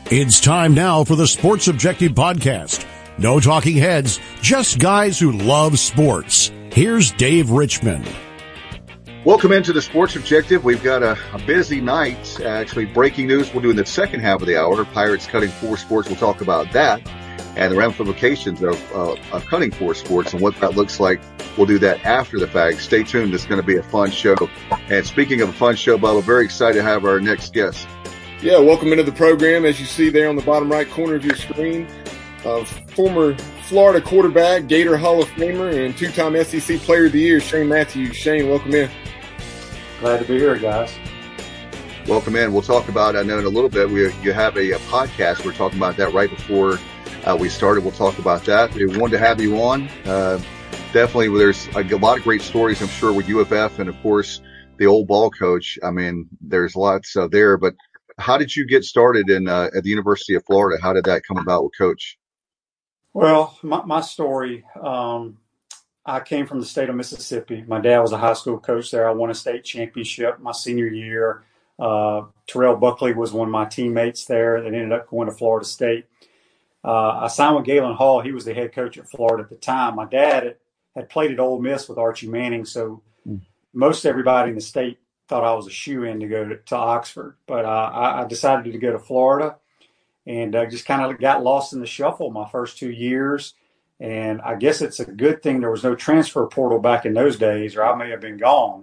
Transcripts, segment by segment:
It's time now for the Sports Objective Podcast. No talking heads, just guys who love sports. Here's Dave Richmond. Welcome into the Sports Objective. We've got a busy night. Actually, breaking news we'll do in the second half of the hour. Pirates cutting 4 sports. We'll talk about that and the ramifications of cutting 4 sports and what that looks like. We'll do that after the fact. Stay tuned. It's going to be a fun show. And speaking of a fun show, Bubba, very excited to have our next guest. Yeah, welcome into the program. As you see there on the bottom right corner of your screen, former Florida quarterback, Gator Hall of Famer, and 2-time SEC Player of the Year, Shane Matthews. Shane, welcome in. Glad to be here, guys. Welcome in. We'll talk about, I know in a little bit, you have a podcast. We're talking about that right before we started. We'll talk about that. We wanted to have you on. Definitely, there's a lot of great stories, I'm sure, with UFF and, of course, the old ball coach. I mean, there's lots there, but how did you get started at the University of Florida? How did that come about with Coach? Well, my story, I came from the state of Mississippi. My dad was a high school coach there. I won a state championship my senior year. Terrell Buckley was one of my teammates there that ended up going to Florida State. I signed with Galen Hall. He was the head coach at Florida at the time. My dad had played at Ole Miss with Archie Manning, so most everybody in the state thought I was a shoo-in to go to Oxford. But I decided to go to Florida and just kind of got lost in the shuffle my first 2 years. And I guess it's a good thing there was no transfer portal back in those days, or I may have been gone.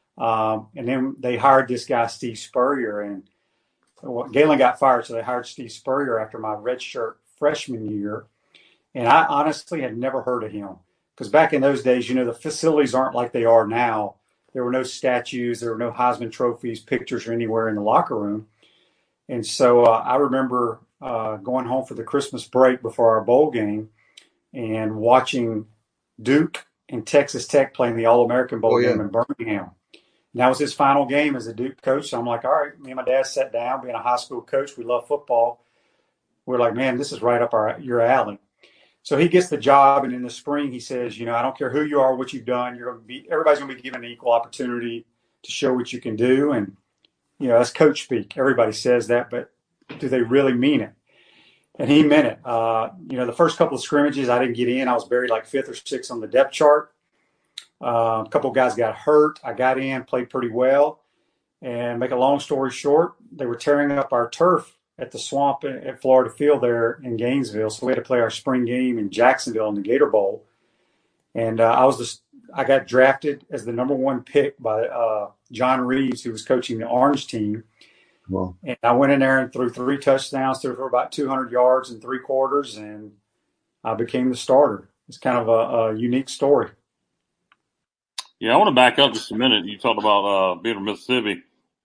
And then they hired this guy, Steve Spurrier. And Galen got fired, so they hired Steve Spurrier after my redshirt freshman year. And I honestly had never heard of him because back in those days, the facilities aren't like they are now. There were no statues. There were no Heisman trophies, pictures, or anywhere in the locker room. And so I remember going home for the Christmas break before our bowl game and watching Duke and Texas Tech playing the All-American Bowl game in Birmingham. And that was his final game as a Duke coach. So I'm like, all right, me and my dad sat down, being a high school coach. We love football. We're like, man, this is right up your alley. So he gets the job, and in the spring he says, I don't care who you are, what you've done, everybody's going to be given an equal opportunity to show what you can do. And, that's coach speak. Everybody says that, but do they really mean it? And he meant it. The first couple of scrimmages, I didn't get in. I was buried like 5th or 6th on the depth chart. A couple of guys got hurt. I got in, played pretty well. And make a long story short, they were tearing up our turf at the Swamp at Florida Field there in Gainesville. So we had to play our spring game in Jacksonville in the Gator Bowl. And I got drafted as the number 1 pick by John Reeves, who was coaching the Orange team. Wow. And I went in there and threw 3 touchdowns, threw for about 200 yards in 3 quarters, and I became the starter. It's kind of a unique story. Yeah, I want to back up just a minute. You talked about being from Mississippi.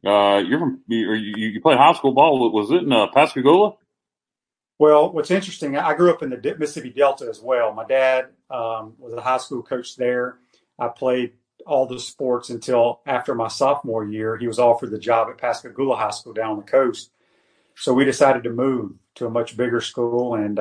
You played high school ball. Was it in Pascagoula? Well, what's interesting, I grew up in the Mississippi Delta as well. My dad was a high school coach there. I played all the sports until after my sophomore year. He was offered the job at Pascagoula High School down on the coast. So we decided to move to a much bigger school. And,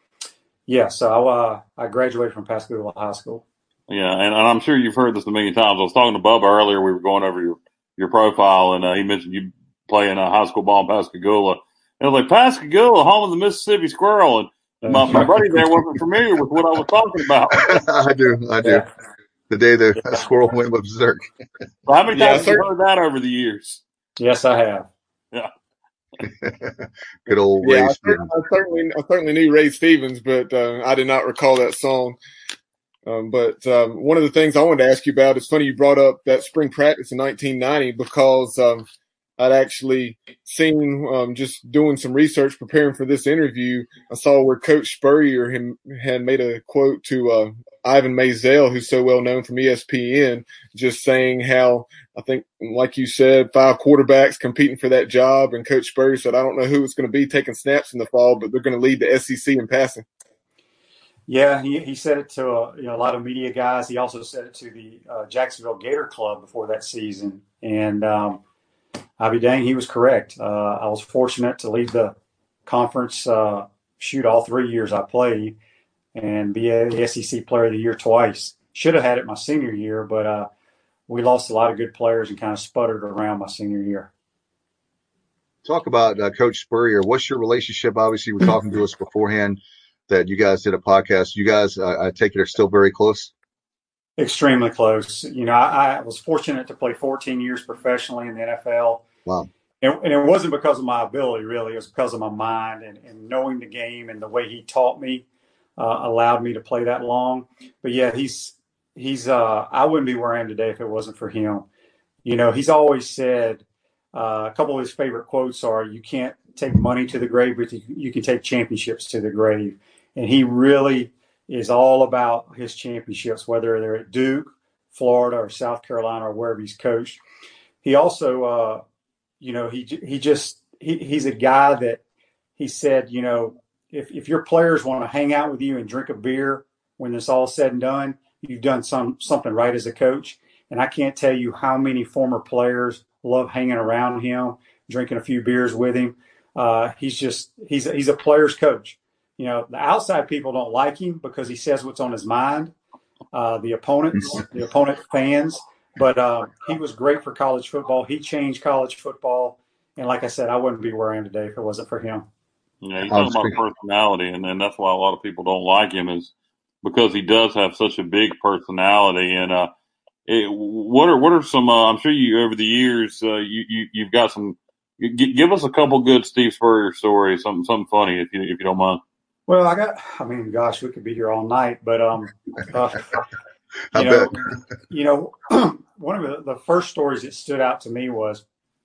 so I graduated from Pascagoula High School. Yeah, and I'm sure you've heard this a million times. I was talking to Bubba earlier. We were going over your profile, and he mentioned you playing high school ball in Pascagoula. And I was like, Pascagoula, home of the Mississippi Squirrel. And my buddy there wasn't familiar with what I was talking about. I do. Yeah. The day the squirrel went berserk. Well, how many times have you heard that over the years? Yes, I have. Yeah. Good old Ray Stevens. I certainly knew Ray Stevens, but I did not recall that song. But one of the things I wanted to ask you about, it's funny you brought up that spring practice in 1990 because I'd actually seen just doing some research preparing for this interview. I saw where Coach Spurrier had made a quote to Ivan Maisel, who's so well known from ESPN, just saying how, I think, like you said, 5 quarterbacks competing for that job. And Coach Spurrier said, I don't know who it's going to be taking snaps in the fall, but they're going to lead the SEC in passing. Yeah, he said it to a lot of media guys. He also said it to the Jacksonville Gator Club before that season. And I'll be dang, he was correct. I was fortunate to lead the conference, all 3 years I played, and be a SEC Player of the Year twice. Should have had it my senior year, but we lost a lot of good players and kind of sputtered around my senior year. Talk about Coach Spurrier. What's your relationship? Obviously, you were talking to us beforehand that you guys did a podcast. You guys, I take it, are still very close? Extremely close. I was fortunate to play 14 years professionally in the NFL. Wow. And it wasn't because of my ability, really. It was because of my mind and knowing the game and the way he taught me allowed me to play that long. But yeah, he's I wouldn't be where I am today if it wasn't for him. He's always said, a couple of his favorite quotes are, "You can't take money to the grave, but you can take championships to the grave." And he really is all about his championships, whether they're at Duke, Florida, or South Carolina, or wherever he's coached. He also, he's a guy that he said, if your players want to hang out with you and drink a beer when it's all said and done, you've done something right as a coach. And I can't tell you how many former players love hanging around him, drinking a few beers with him. He's a player's coach. The outside people don't like him because he says what's on his mind. The opponent fans, but he was great for college football. He changed college football. And like I said, I wouldn't be where I am today if it wasn't for him. Yeah, you talk about personality, and that's why a lot of people don't like him, is because he does have such a big personality. And what are some? I'm sure you over the years you've got some. Give us a couple good Steve Spurrier stories, something funny if you don't mind. Well, gosh, we could be here all night, but one of the first stories that stood out to me was,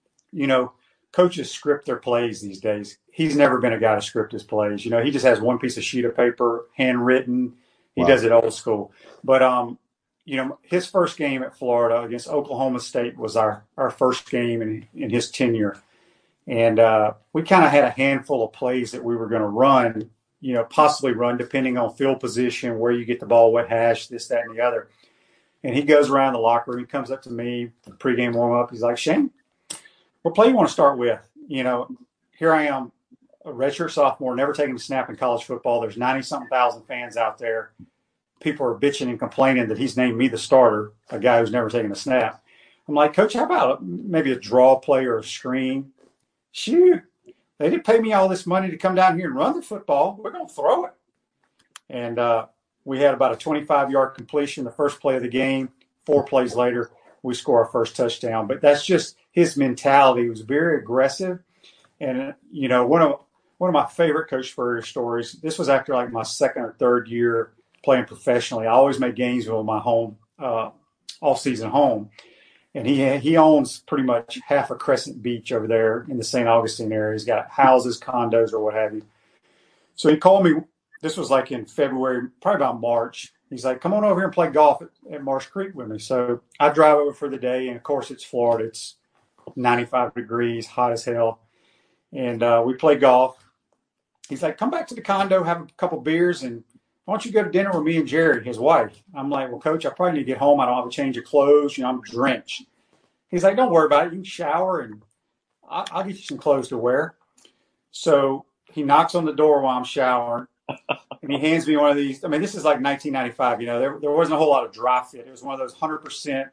coaches script their plays these days. He's never been a guy to script his plays. He just has one piece of sheet of paper, handwritten. He does it old school. But, his first game at Florida against Oklahoma State was our first game in his tenure. And we kind of had a handful of plays that we were going to run, possibly run depending on field position, where you get the ball, what hash, this, that, and the other. And he goes around the locker room. He comes up to me, the pregame warm-up. He's like, "Shane, what play you want to start with?" Here I am, a redshirt sophomore, never taking a snap in college football. There's 90-something thousand fans out there. People are bitching and complaining that he's named me the starter, a guy who's never taken a snap. I'm like, "Coach, how about maybe a draw play or a screen?" "Shoot, they didn't pay me all this money to come down here and run the football. We're going to throw it." And we had about a 25-yard completion the first play of the game. 4 plays later, we score our first touchdown. But that's just his mentality. He was very aggressive. And, one of my favorite Coach Spurrier stories, this was after like my second or third year playing professionally. I always made Gainesville my home, all-season home. And he owns pretty much half of Crescent Beach over there in the St. Augustine area. He's got houses, condos, or what have you. So he called me. This was like in February, probably about March. He's like, "Come on over here and play golf at Marsh Creek with me." So I drive over for the day. And, of course, it's Florida. It's 95 degrees, hot as hell. And we play golf. He's like, "Come back to the condo, have a couple beers, and why don't you go to dinner with me and Jerry, his wife?" I'm like, "Well, Coach, I probably need to get home. I don't have a change of clothes. I'm drenched." He's like, "Don't worry about it. You can shower, and I'll get you some clothes to wear." So he knocks on the door while I'm showering, and he hands me one of these. This is like 1995. There wasn't a whole lot of dry fit. It was one of those 100%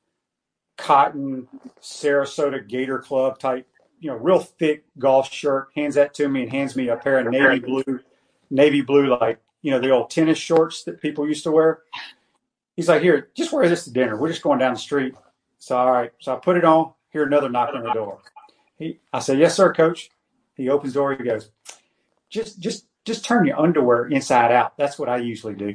cotton Sarasota Gator Club type, real thick golf shirt. Hands that to me and hands me a pair of navy blue, like, the old tennis shorts that people used to wear. He's like, "Here, just wear this to dinner. We're just going down the street." So, all right. So I put it on. Hear another knock on the door. I said, "Yes, sir, Coach." He opens the door. He goes, just turn your underwear inside out. That's what I usually do."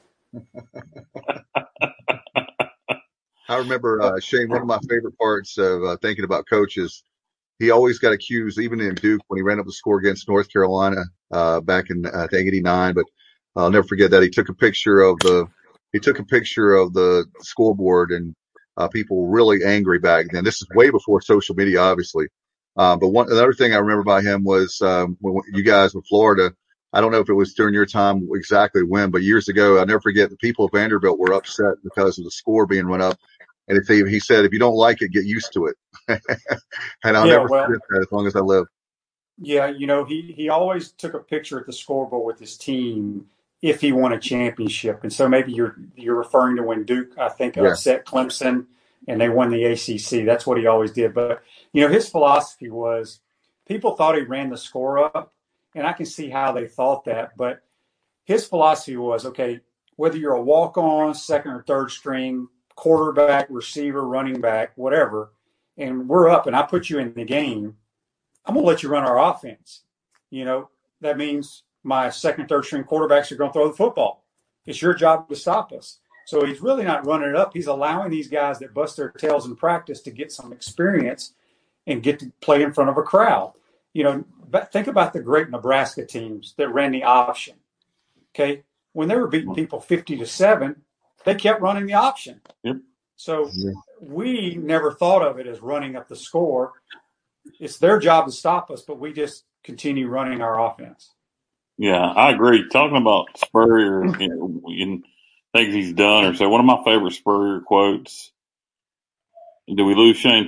I remember, Shane, one of my favorite parts of thinking about coaches, he always got accused, even in Duke, when he ran up the score against North Carolina back in, I think, 89. But I'll never forget that. He took a picture of the scoreboard, and people were really angry back then. This is way before social media, obviously. But another thing I remember about him was when you guys with Florida, I don't know if it was during your time exactly when, but years ago, I'll never forget the people of Vanderbilt were upset because of the score being run up. And he said, "If you don't like it, get used to it." And I'll never forget that as long as I live. Yeah, he always took a picture at the scoreboard with his team if he won a championship. And so maybe you're referring to when Duke, I think, upset Clemson and they won the ACC. That's what he always did. But, his philosophy was, people thought he ran the score up, and I can see how they thought that. But his philosophy was, okay, whether you're a walk-on, second or third string, quarterback, receiver, running back, whatever, and we're up and I put you in the game, I'm going to let you run our offense. That means my second, third string quarterbacks are going to throw the football. It's your job to stop us. So he's really not running it up. He's allowing these guys that bust their tails in practice to get some experience and get to play in front of a crowd. But think about the great Nebraska teams that ran the option. Okay. When they were beating people 50-7, they kept running the option. Yep. So we never thought of it as running up the score. It's their job to stop us, but we just continue running our offense. Yeah, I agree. Talking about Spurrier and things he's done or so, one of my favorite Spurrier quotes. Did we lose Shane?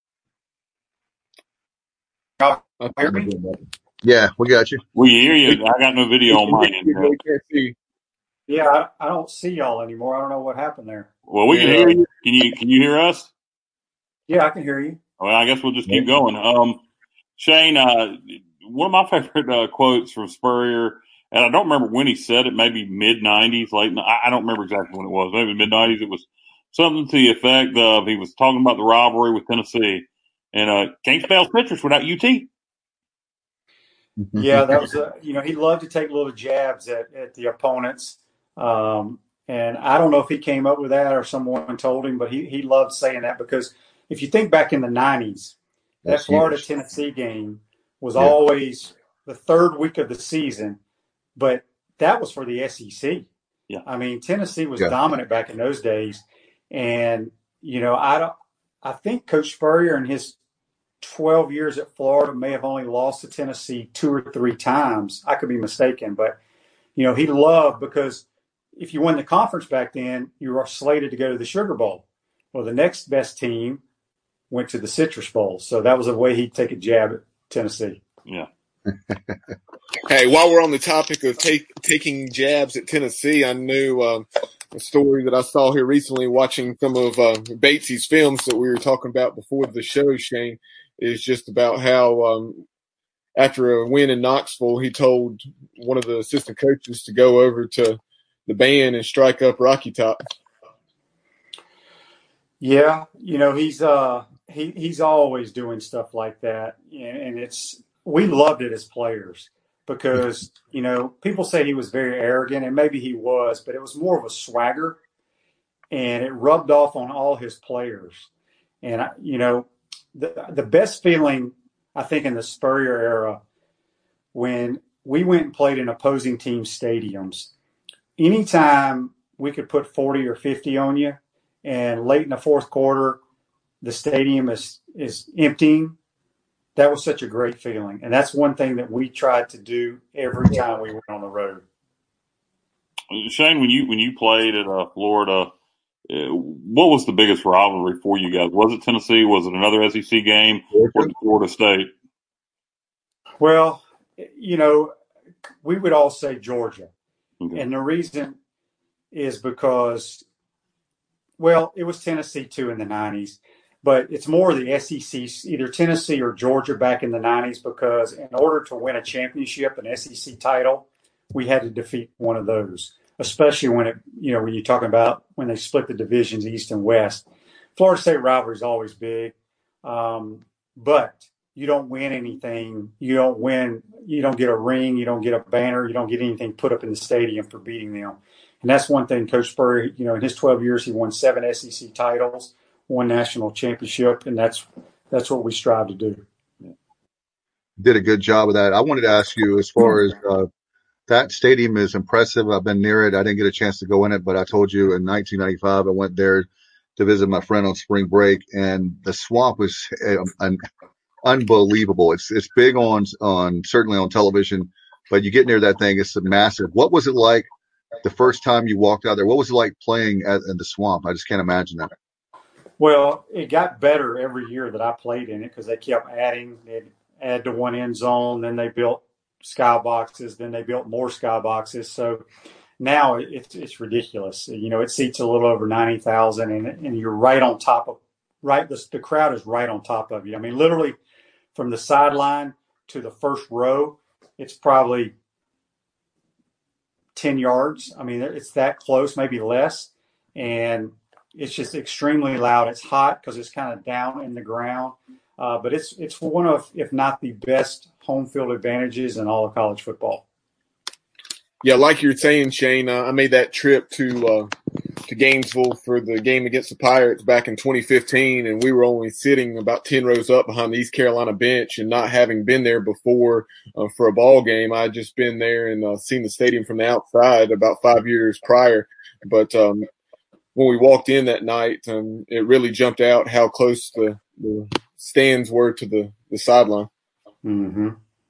Yeah, we got you. We hear you. I got no video on my end. Really can't see. Yeah, I don't see y'all anymore. I don't know what happened there. Well, we can hear you. Can you hear us? Yeah, I can hear you. Well, I guess we'll just keep going. Shane, one of my favorite quotes from Spurrier, and I don't remember when he said it, maybe mid-90s, late. I don't remember exactly when it was. Maybe mid-90s. It was something to the effect of he was talking about the rivalry with Tennessee. And can't spell citrus without UT. Yeah, that was he loved to take little jabs at the opponents. And I don't know if he came up with that or someone told him, but he loved saying that because if you think back in the 90s, that Florida-Tennessee game was always the third week of the season, but that was for the SEC. Yeah. I mean, Tennessee was dominant back in those days. And, I think Coach Spurrier in his 12 years at Florida may have only lost to Tennessee 2 or 3 times. I could be mistaken, but, he loved because if you won the conference back then, you were slated to go to the Sugar Bowl. Well, the next best team went to the Citrus Bowl. So that was a way he'd take a jab at Tennessee. Yeah. Hey, while we're on the topic of taking jabs at Tennessee, I knew a story that I saw here recently watching some of Batesy's films that we were talking about before the show, Shane, is just about how after a win in Knoxville, he told one of the assistant coaches to go over to the band and strike up Rocky Top. Yeah, he's always doing stuff like that, and we loved it as players because people say he was very arrogant, and maybe he was, but it was more of a swagger, and it rubbed off on all his players. And the best feeling I think in the Spurrier era when we went and played in opposing team stadiums, anytime we could put 40 or 50 on you, and late in the fourth quarter, the stadium is emptying. That was such a great feeling. And that's one thing that we tried to do every time we went on the road. Shane, when you played at Florida, what was the biggest rivalry for you guys? Was it Tennessee? Was it another SEC game? Or Florida State? Well, we would all say Georgia. Okay. And the reason is because it was Tennessee too in the 90s, but it's more the SEC, either Tennessee or Georgia back in the 90s, because in order to win a championship, an SEC title, we had to defeat one of those, especially when when you're talking about when they split the divisions, East and West. Florida State rivalry is always big, but you don't win anything. You don't win. You don't get a ring. You don't get a banner. You don't get anything put up in the stadium for beating them. And that's one thing Coach Spurrier, in his 12 years, he won 7 SEC titles, 1 national championship, and that's what we strive to do. Did a good job of that. I wanted to ask you, as far as that stadium is impressive. I've been near it. I didn't get a chance to go in it, but I told you in 1995 I went there to visit my friend on spring break, and the swamp was unbelievable. It's big on certainly on television, but you get near that thing, it's massive. What was it like the first time you walked out there? What was it like playing in the swamp? I just can't imagine that. Well, it got better every year that I played in it because they kept adding. They'd add to one end zone, then they built skyboxes, then they built more skyboxes. So now it's ridiculous. It seats a little over 90,000, and you're right on top of the crowd is right on top of you. I mean, literally from the sideline to the first row, it's probably 10 yards. I mean, it's that close, maybe less. And it's just extremely loud. It's hot because it's kind of down in the ground. But it's one of, if not the best home field advantages in all of college football. Yeah, like you're saying, Shane, I made that trip to Gainesville for the game against the Pirates back in 2015, and we were only sitting about 10 rows up behind the East Carolina bench, and not having been there before for a ball game. I had just been there and seen the stadium from the outside about 5 years prior. But when we walked in that night, it really jumped out how close the stands were to the sideline. Mm-hmm.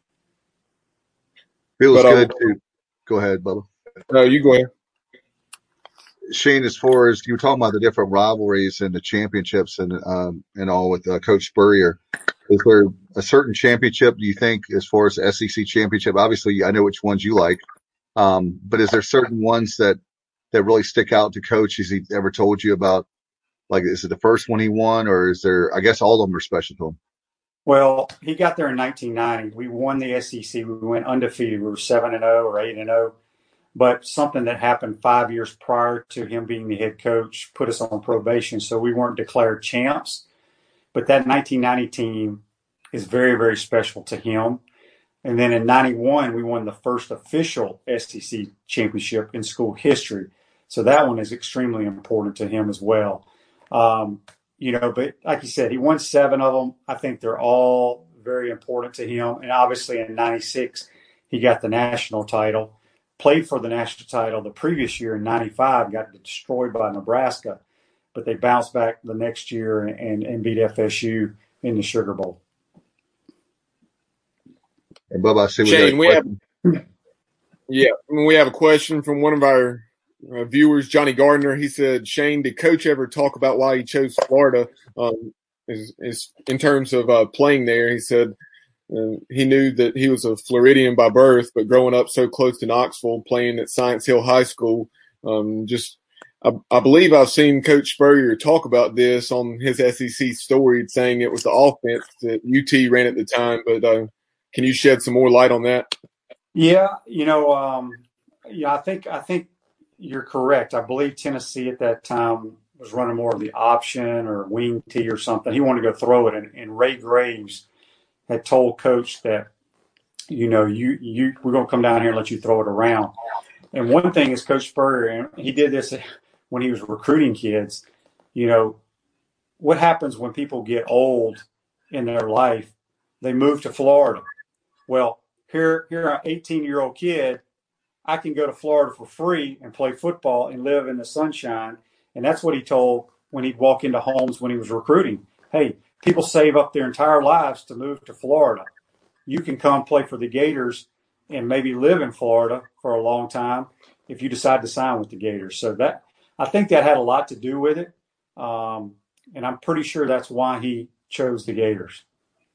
Feels good too. Go ahead, Bubba. No, you go ahead. Shane, as far as you were talking about the different rivalries and the championships and all with Coach Spurrier, is there a certain championship do you think, as far as the SEC championship? Obviously, I know which ones you like, but is there certain ones that really stick out to Coach? Has he ever told you about? Like, is it the first one he won, or is there? I guess all of them are special to him. Well, he got there in 1990. We won the SEC. We went undefeated. We were 7-0 or 8-0. But something that happened 5 years prior to him being the head coach put us on probation, so we weren't declared champs. But that 1990 team is very, very special to him. And then in 91, we won the first official SEC championship in school history. So that one is extremely important to him as well. But like you said, he won 7 of them. I think they're all very important to him. And obviously in 96, he got the national title, played for the national title the previous year in 95, got destroyed by Nebraska, but they bounced back the next year and beat FSU in the Sugar Bowl. And Bubba, I see Shane, we have a question from one of our viewers, Johnny Gardner. He said, Shane, did Coach ever talk about why he chose Florida is in terms of playing there? He said he knew that he was a Floridian by birth, but growing up so close to Knoxville, playing at Science Hill High School, I believe I've seen Coach Spurrier talk about this on his SEC story, saying it was the offense that UT ran at the time. But can you shed some more light on that? Yeah, I think you're correct. I believe Tennessee at that time was running more of the option or wing tee or something. He wanted to go throw it, and Ray Graves had told Coach that, we're going to come down here and let you throw it around. And one thing is Coach Spurrier, and he did this when he was recruiting kids. What happens when people get old in their life? They move to Florida. Well, here an 18-year-old kid, I can go to Florida for free and play football and live in the sunshine. And that's what he told when he'd walk into homes when he was recruiting. Hey, people save up their entire lives to move to Florida. You can come play for the Gators and maybe live in Florida for a long time if you decide to sign with the Gators. So I think that had a lot to do with it. And I'm pretty sure that's why he chose the Gators.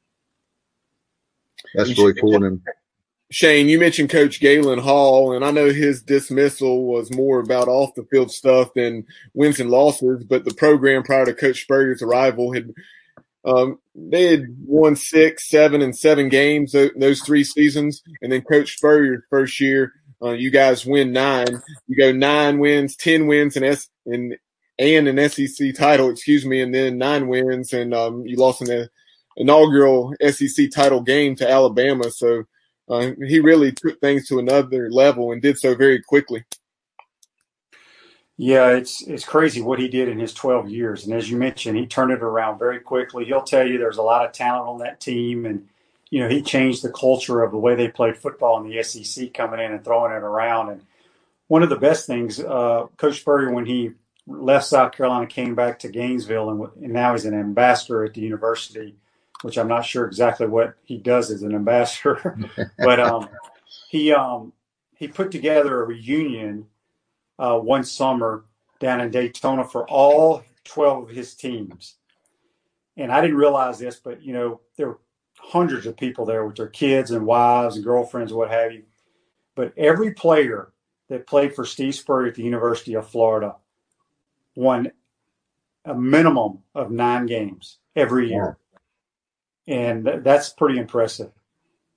That's really cool. And Shane, you mentioned Coach Galen Hall, and I know his dismissal was more about off-the-field stuff than wins and losses, but the program prior to Coach Spurrier's arrival they had won 6, 7, and 7 games those 3 seasons, and then Coach Spurrier's first year, you guys win 9. You go 9 wins, 10 wins, and an SEC title, and then 9 wins, and you lost in the inaugural SEC title game to Alabama. So he really took things to another level and did so very quickly. Yeah, it's crazy what he did in his 12 years. And as you mentioned, he turned it around very quickly. He'll tell you there's a lot of talent on that team. And, he changed the culture of the way they played football in the SEC, coming in and throwing it around. And one of the best things, Coach Spurrier, when he left South Carolina, came back to Gainesville, and now he's an ambassador at the university, which I'm not sure exactly what he does as an ambassador. But he put together a reunion one summer down in Daytona for all 12 of his teams. And I didn't realize this, but, there were hundreds of people there with their kids and wives and girlfriends, what have you. But every player that played for Steve Spurrier at the University of Florida won a minimum of 9 games every year. And that's pretty impressive.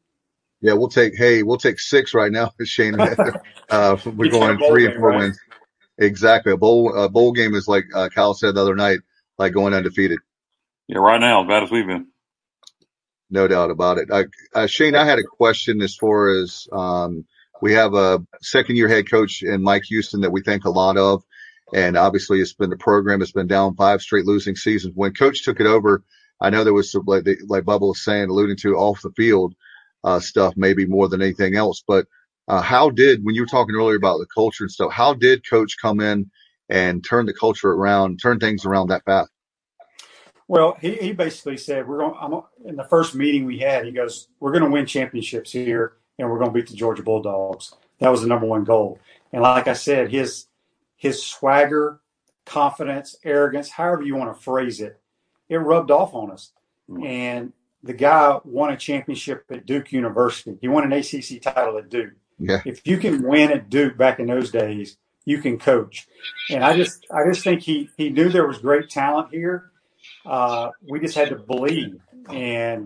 Yeah, we'll take 6 right now, Shane. We're going 3 and 4 right? wins. Exactly. A bowl game is like Kyle said the other night, like going undefeated. Yeah, right now, as bad as we've been. No doubt about it. Shane, I had a question as far as we have a second-year head coach in Mike Houston that we think a lot of, and obviously it's been the program has been down 5 straight losing seasons. When Coach took it over, I know there was some, like Bubba was saying, alluding to off the field stuff, maybe more than anything else. But when you were talking earlier about the culture and stuff, how did Coach come in and turn the culture around, turn things around that fast? Well, he basically said, in the first meeting we had, he goes, we're going to win championships here and we're going to beat the Georgia Bulldogs. That was the number one goal. And like I said, his swagger, confidence, arrogance, however you want to phrase it, it rubbed off on us. And the guy won a championship at Duke University. He won an ACC title at Duke. Yeah. If you can win at Duke back in those days, you can coach. And I just think he knew there was great talent here. We just had to believe. And,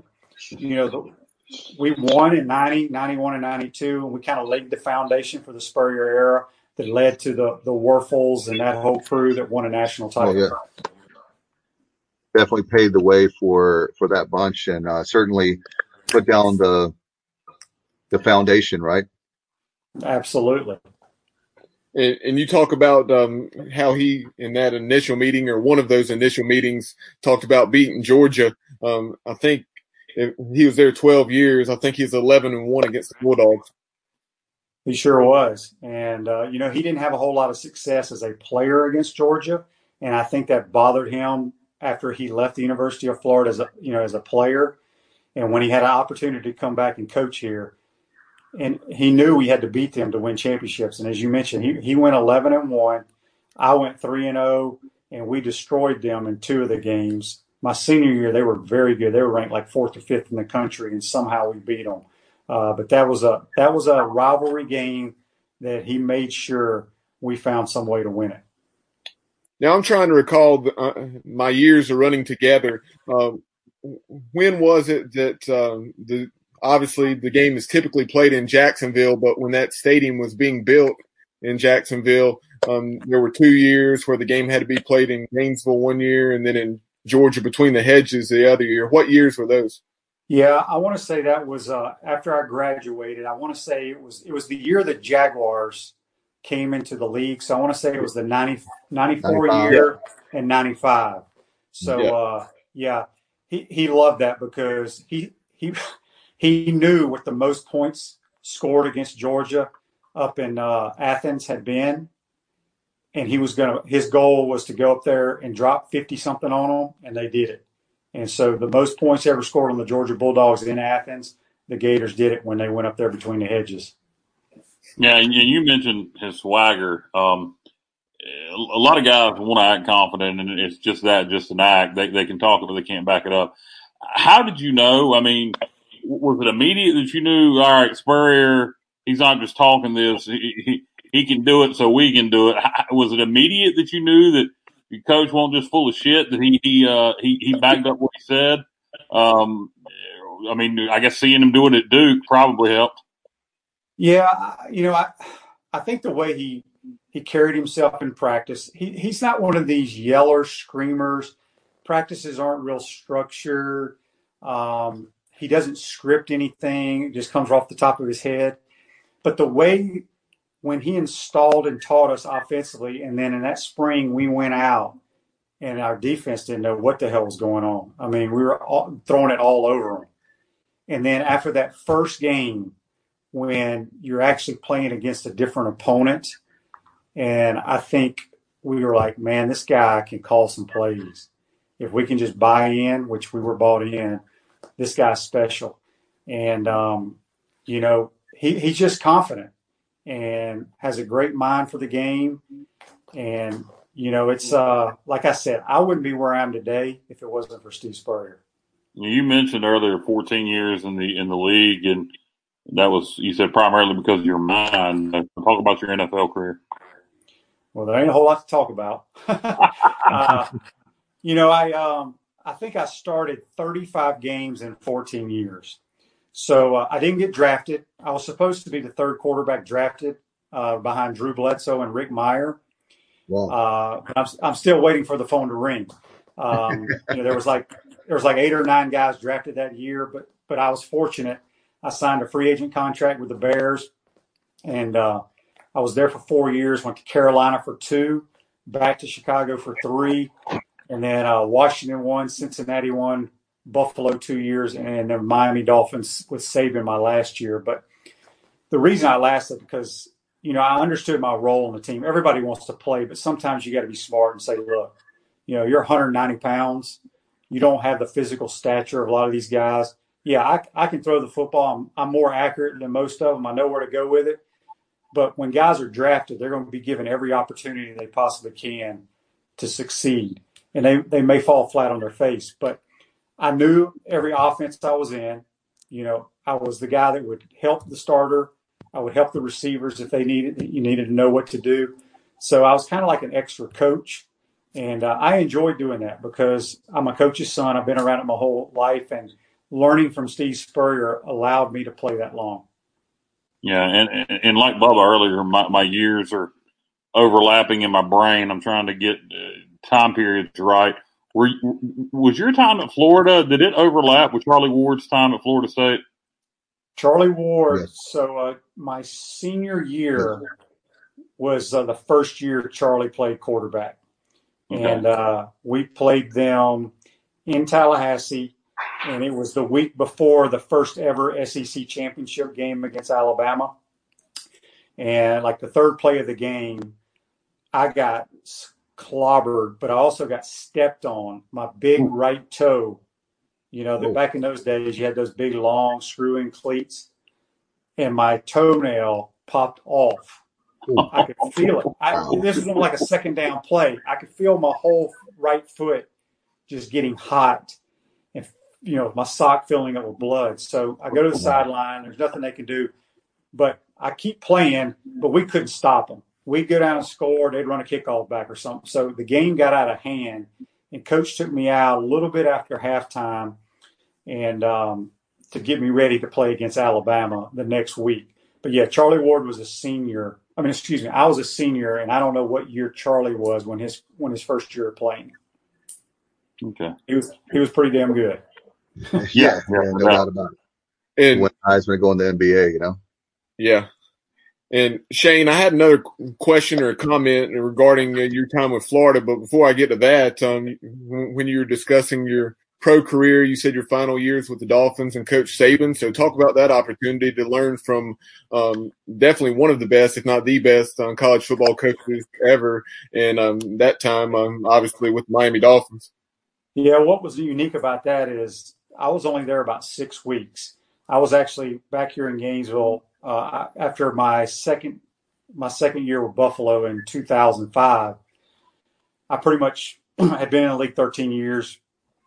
we won in 90, 91, and 92, and we kind of laid the foundation for the Spurrier era that led to the Werfels and that whole crew that won a national title. Oh, yeah. Definitely paved the way for that bunch, and certainly put down the foundation, right? Absolutely. And you talk about how he, in that initial meeting or one of those initial meetings, talked about beating Georgia. I think he was there 12 years. I think he's 11-1 against the Bulldogs. He sure was. And, he didn't have a whole lot of success as a player against Georgia. And I think that bothered him after he left the University of Florida as a player. And when he had an opportunity to come back and coach here, and he knew we had to beat them to win championships. And as you mentioned, he went 11-1. I went 3-0, and we destroyed them in 2 of the games. My senior year, they were very good. They were ranked like 4th or 5th in the country, and somehow we beat them. But that was a rivalry game that he made sure we found some way to win it. Now I'm trying to recall my years of running together. When was it that obviously the game is typically played in Jacksonville, but when that stadium was being built in Jacksonville, there were 2 years where the game had to be played in Gainesville one year and then in Georgia between the hedges the other year. What years were those? Yeah, I want to say that was after I graduated. I want to say it was the year the Jaguars came into the league. So I want to say it was the 94 year and 95. So he loved that because he knew what the most points scored against Georgia up in Athens had been. And his goal was to go up there and drop 50 something on them, and they did it. And so the most points ever scored on the Georgia Bulldogs in Athens, the Gators did it when they went up there between the hedges. Yeah, and you mentioned his swagger. A lot of guys want to act confident, and it's just an act. They can talk it, but they can't back it up. How did you know? I mean, was it immediate that you knew, all right, Spurrier, he's not just talking this, he can do it, so we can do it. Was it immediate that you knew that your coach wasn't just full of shit, that he backed up what he said? I mean, I guess seeing him do it at Duke probably helped. Yeah, I think the way he carried himself in practice, he's not one of these yeller screamers. Practices aren't real structured. He doesn't script anything. It just comes off the top of his head. But the way when he installed and taught us offensively, and then in that spring we went out and our defense didn't know what the hell was going on. I mean, we were throwing it all over them. And then after that first game, when you're actually playing against a different opponent, and I think we were like, man, this guy can call some plays. If we can just buy in, which we were bought in, this guy's special. And, he's just confident and has a great mind for the game. And, it's like I said, I wouldn't be where I am today if it wasn't for Steve Spurrier. You mentioned earlier 14 years in the league, and that was, you said, primarily because of your mind. Talk about your NFL career. Well, there ain't a whole lot to talk about. I think I started 35 games in 14 years. So I didn't get drafted. I was supposed to be the third quarterback drafted behind Drew Bledsoe and Rick Meyer. Wow. I'm still waiting for the phone to ring. There was like 8 or 9 guys drafted that year, but I was fortunate. I signed a free agent contract with the Bears, and I was there for 4 years. Went to Carolina for 2, back to Chicago for 3, and then Washington 1, Cincinnati 1, Buffalo 2 years, and then Miami Dolphins with Saban my last year. But the reason I lasted because I understood my role on the team. Everybody wants to play, but sometimes you got to be smart and say, look, you're 190 pounds. You don't have the physical stature of a lot of these guys. Yeah, I can throw the football. I'm more accurate than most of them. I know where to go with it. But when guys are drafted, they're going to be given every opportunity they possibly can to succeed. And they may fall flat on their face. But I knew every offense I was in, I was the guy that would help the starter. I would help the receivers if you needed to know what to do. So I was kind of like an extra coach. And I enjoyed doing that because I'm a coach's son. I've been around it my whole life, and learning from Steve Spurrier allowed me to play that long. Yeah, and like Bubba earlier, my years are overlapping in my brain. I'm trying to get time periods right. Was your time at Florida, did it overlap with Charlie Ward's time at Florida State? Charlie Ward. Yes. So my senior year was the first year Charlie played quarterback. Okay. And we played them in Tallahassee, and it was the week before the first ever SEC championship game against Alabama. And like the third play of the game, I got clobbered, but I also got stepped on. My big right toe, back in those days, you had those big, long screw-in cleats, and my toenail popped off. I could feel it. This was like a second down play. I could feel my whole right foot just getting hot, and my sock filling up with blood. So I go to the sideline. There's nothing they can do, but I keep playing. But we couldn't stop them. We'd go down and score. They'd run a kickoff back or something. So the game got out of hand, and Coach took me out a little bit after halftime, and to get me ready to play against Alabama the next week. But yeah, Charlie Ward was a senior. I was a senior, and I don't know what year Charlie was when his first year of playing. Okay, he was pretty damn good. Yeah, no doubt about it. And when guys want to go in the NBA, Yeah. And Shane, I had another question or a comment regarding your time with Florida, but before I get to that, when you were discussing your pro career, you said your final years with the Dolphins and Coach Saban. So talk about that opportunity to learn from definitely one of the best, if not the best, college football coaches ever. And that time, obviously, with the Miami Dolphins. Yeah, what was unique about that is I was only there about 6 weeks. I was actually back here in Gainesville after my second year with Buffalo in 2005. I pretty much had been in the league 13 years.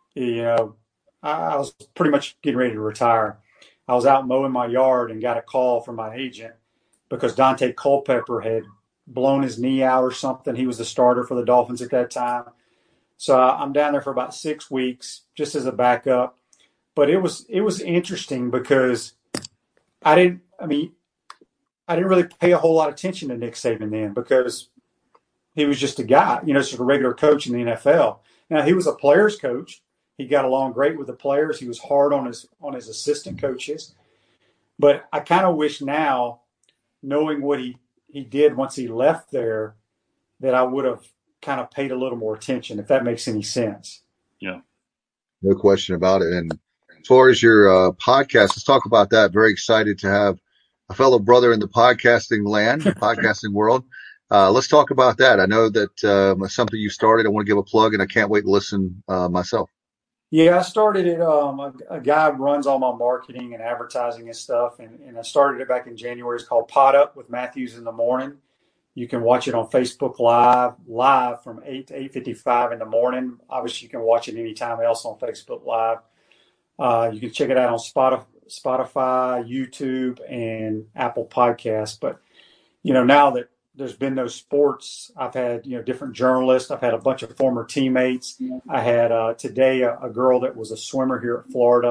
I was pretty much getting ready to retire. I was out mowing my yard and got a call from my agent because Dante Culpepper had blown his knee out or something. He was the starter for the Dolphins at that time. So I'm down there for about 6 weeks just as a backup. But it was interesting because I didn't really pay a whole lot of attention to Nick Saban then because he was just a guy, just a regular coach in the NFL. Now, he was a player's coach. He got along great with the players. He was hard on his assistant coaches. But I kind of wish now, knowing what he did once he left there, that I would have kind of paid a little more attention, if that makes any sense. Yeah. No question about it. And as far as your podcast, let's talk about that. Very excited to have a fellow brother in the podcasting land, podcasting world. Let's talk about that. I know that something you started. I want to give a plug, and I can't wait to listen myself. Yeah, I started it. A guy runs all my marketing and advertising and stuff, and I started it back in January. It's called Pod Up with Matthews in the Morning. You can watch it on Facebook live from 8 to 8:55 in the morning. Obviously, you can watch it anytime else on Facebook Live. You can check it out on Spotify, YouTube, and Apple Podcasts. But, now that there's been no sports, I've had, different journalists. I've had a bunch of former teammates. I had today a girl that was a swimmer here at Florida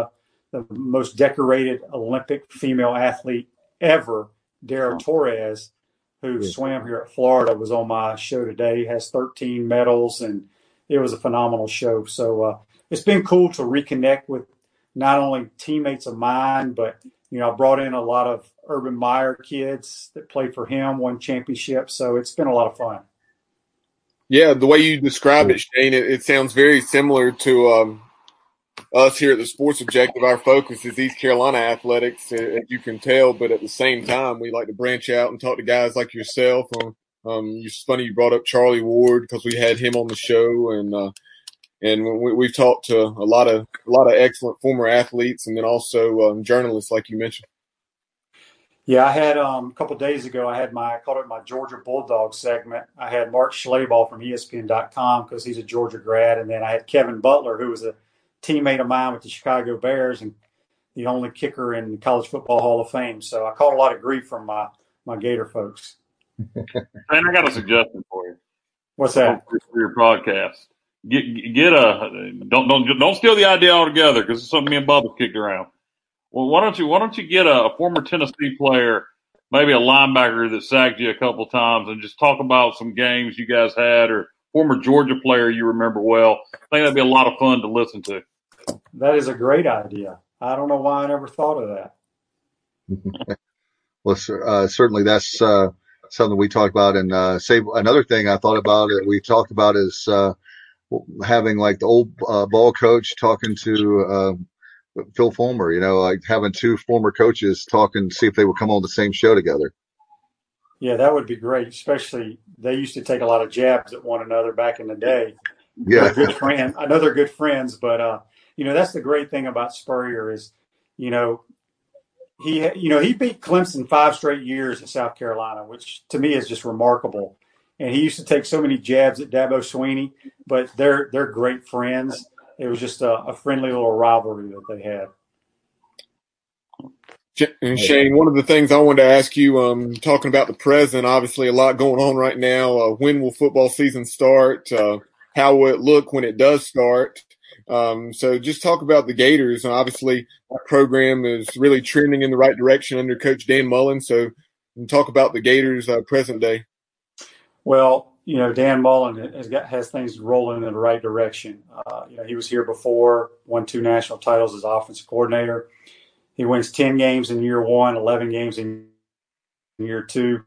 the most decorated Olympic female athlete ever, Dara Torres, who swam here at Florida, was on my show today. Has 13 medals, and it was a phenomenal show. So it's been cool to reconnect with not only teammates of mine, but I brought in a lot of Urban Meyer kids that played for him, won championships. So it's been a lot of fun. Yeah, the way you described it, Shane, it sounds very similar to us here at the Sports Objective. Our focus is East Carolina athletics, as you can tell, but at the same time, we like to branch out and talk to guys like yourself. It's funny you brought up Charlie Ward because we had him on the show, and we've talked to a lot of excellent former athletes, and then also journalists, like you mentioned. Yeah, I had a couple of days ago, I called it my Georgia Bulldog segment. I had Mark Schlabach from ESPN.com because he's a Georgia grad, and then I had Kevin Butler, who was a teammate of mine with the Chicago Bears and the only kicker in the College Football Hall of Fame. So I caught a lot of grief from my Gator folks. And I got a suggestion for you. What's that? For your podcast. Don't steal the idea altogether because it's something me and Bubba kicked around. Well, why don't you get a former Tennessee player, maybe a linebacker that sacked you a couple times, and just talk about some games you guys had, or former Georgia player you remember well. I think that'd be a lot of fun to listen to. That is a great idea. I don't know why I never thought of that. Well, certainly that's something we talked about. And say another thing I thought about that we talked about is having like the old ball coach talking to Phil Fulmer, like having two former coaches talking, see if they would come on the same show together. Yeah, that would be great. Especially they used to take a lot of jabs at one another back in the day. Yeah, they're good friends. I know they're good friends, but that's the great thing about Spurrier is, he beat Clemson 5 straight years at South Carolina, which to me is just remarkable. And he used to take so many jabs at Dabo Swinney, but they're great friends. It was just a friendly little rivalry that they had. And Shane, one of the things I wanted to ask you, talking about the present, obviously a lot going on right now. When will football season start? How will it look when it does start? So just talk about the Gators. Obviously, our program is really trending in the right direction under Coach Dan Mullen. So talk about the Gators present day. Well, Dan Mullen has things rolling in the right direction. He was here before, won 2 national titles as offensive coordinator. He wins 10 games in year 1, 11 games in year 2.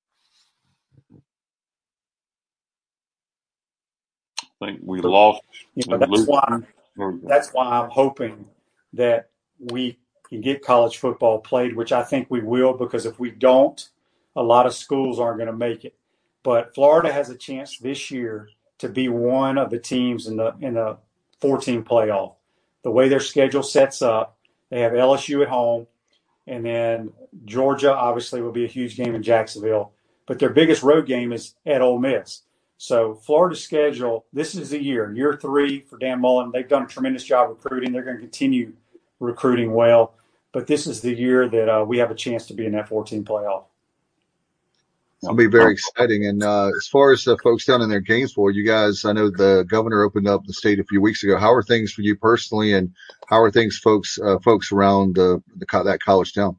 I think we lost. That's why I'm hoping that we can get college football played, which I think we will, because if we don't, a lot of schools aren't going to make it. But Florida has a chance this year to be one of the teams in the 14 playoff. The way their schedule sets up, they have LSU at home, and then Georgia obviously will be a huge game in Jacksonville. But their biggest road game is at Ole Miss. So Florida's schedule, this is the year 3 for Dan Mullen. They've done a tremendous job recruiting. They're going to continue recruiting well. But this is the year that we have a chance to be in that 14 playoff. It'll be very exciting. And as far as the folks down in there, Gainesville, you guys, I know the governor opened up the state a few weeks ago. How are things for you personally, and how are things folks around that college town?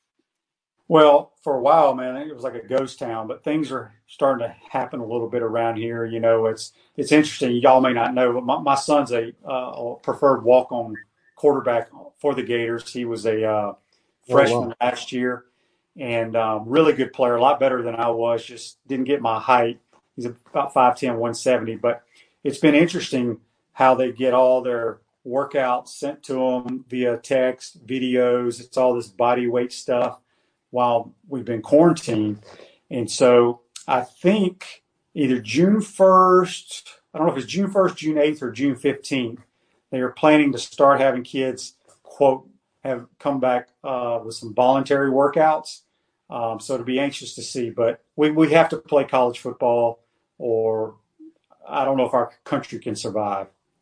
Well, for a while, man, it was like a ghost town, but things are starting to happen a little bit around here. It's interesting. Y'all may not know, but my son's a preferred walk-on quarterback for the Gators. He was a freshman last year. And really good player, a lot better than I was, just didn't get my height. He's about 5'10", 170. But it's been interesting how they get all their workouts sent to them via text, videos. It's all this body weight stuff while we've been quarantined. And so I think either June 1st, I don't know if it's June 1st, June 8th, or June 15th, they are planning to start having kids, quote, have come back with some voluntary workouts. So to be anxious to see, but we have to play college football, or I don't know if our country can survive.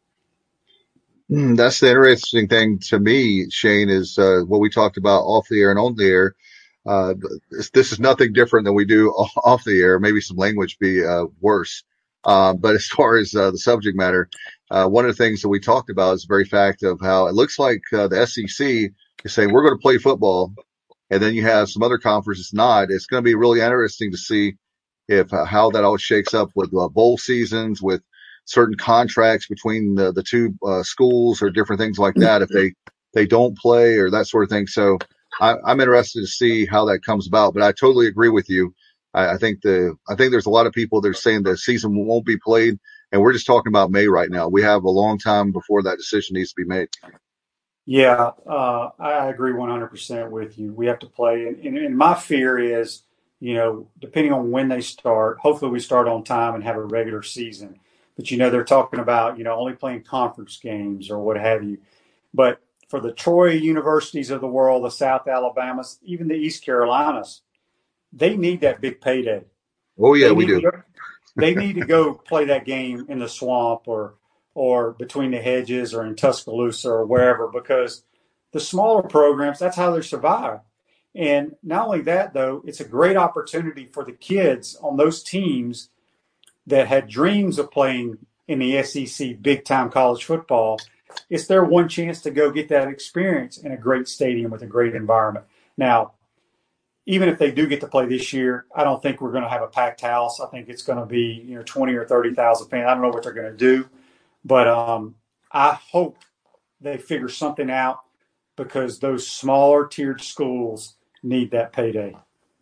That's the interesting thing to me, Shane, is what we talked about off the air and on the air. This is nothing different than we do off the air. Maybe some language be worse. But as far as the subject matter, one of the things that we talked about is the very fact of how it looks like the SEC is saying we're going to play football, and then you have some other conferences not. It's going to be really interesting to see if how that all shakes up with bowl seasons, with certain contracts between the two schools or different things like that. If they don't play or that sort of thing. So I'm interested to see how that comes about. But I totally agree with you. I think there's a lot of people that are saying the season won't be played, and we're just talking about May right now. We have a long time before that decision needs to be made. Yeah, I agree 100% with you. We have to play, and my fear is, depending on when they start, hopefully we start on time and have a regular season. But they're talking about only playing conference games or what have you. But for the Troy universities of the world, the South Alabamas, even the East Carolinas, they need that big payday. Oh yeah, we do. They need to go play that game in the swamp or between the hedges or in Tuscaloosa or wherever, because the smaller programs, that's how they survive. And not only that, though, it's a great opportunity for the kids on those teams that had dreams of playing in the SEC big-time college football. It's their one chance to go get that experience in a great stadium with a great environment. Now, even if they do get to play this year, I don't think we're going to have a packed house. I think it's going to be 20 or 30,000 fans. I don't know what they're going to do, but I hope they figure something out, because those smaller tiered schools need that payday.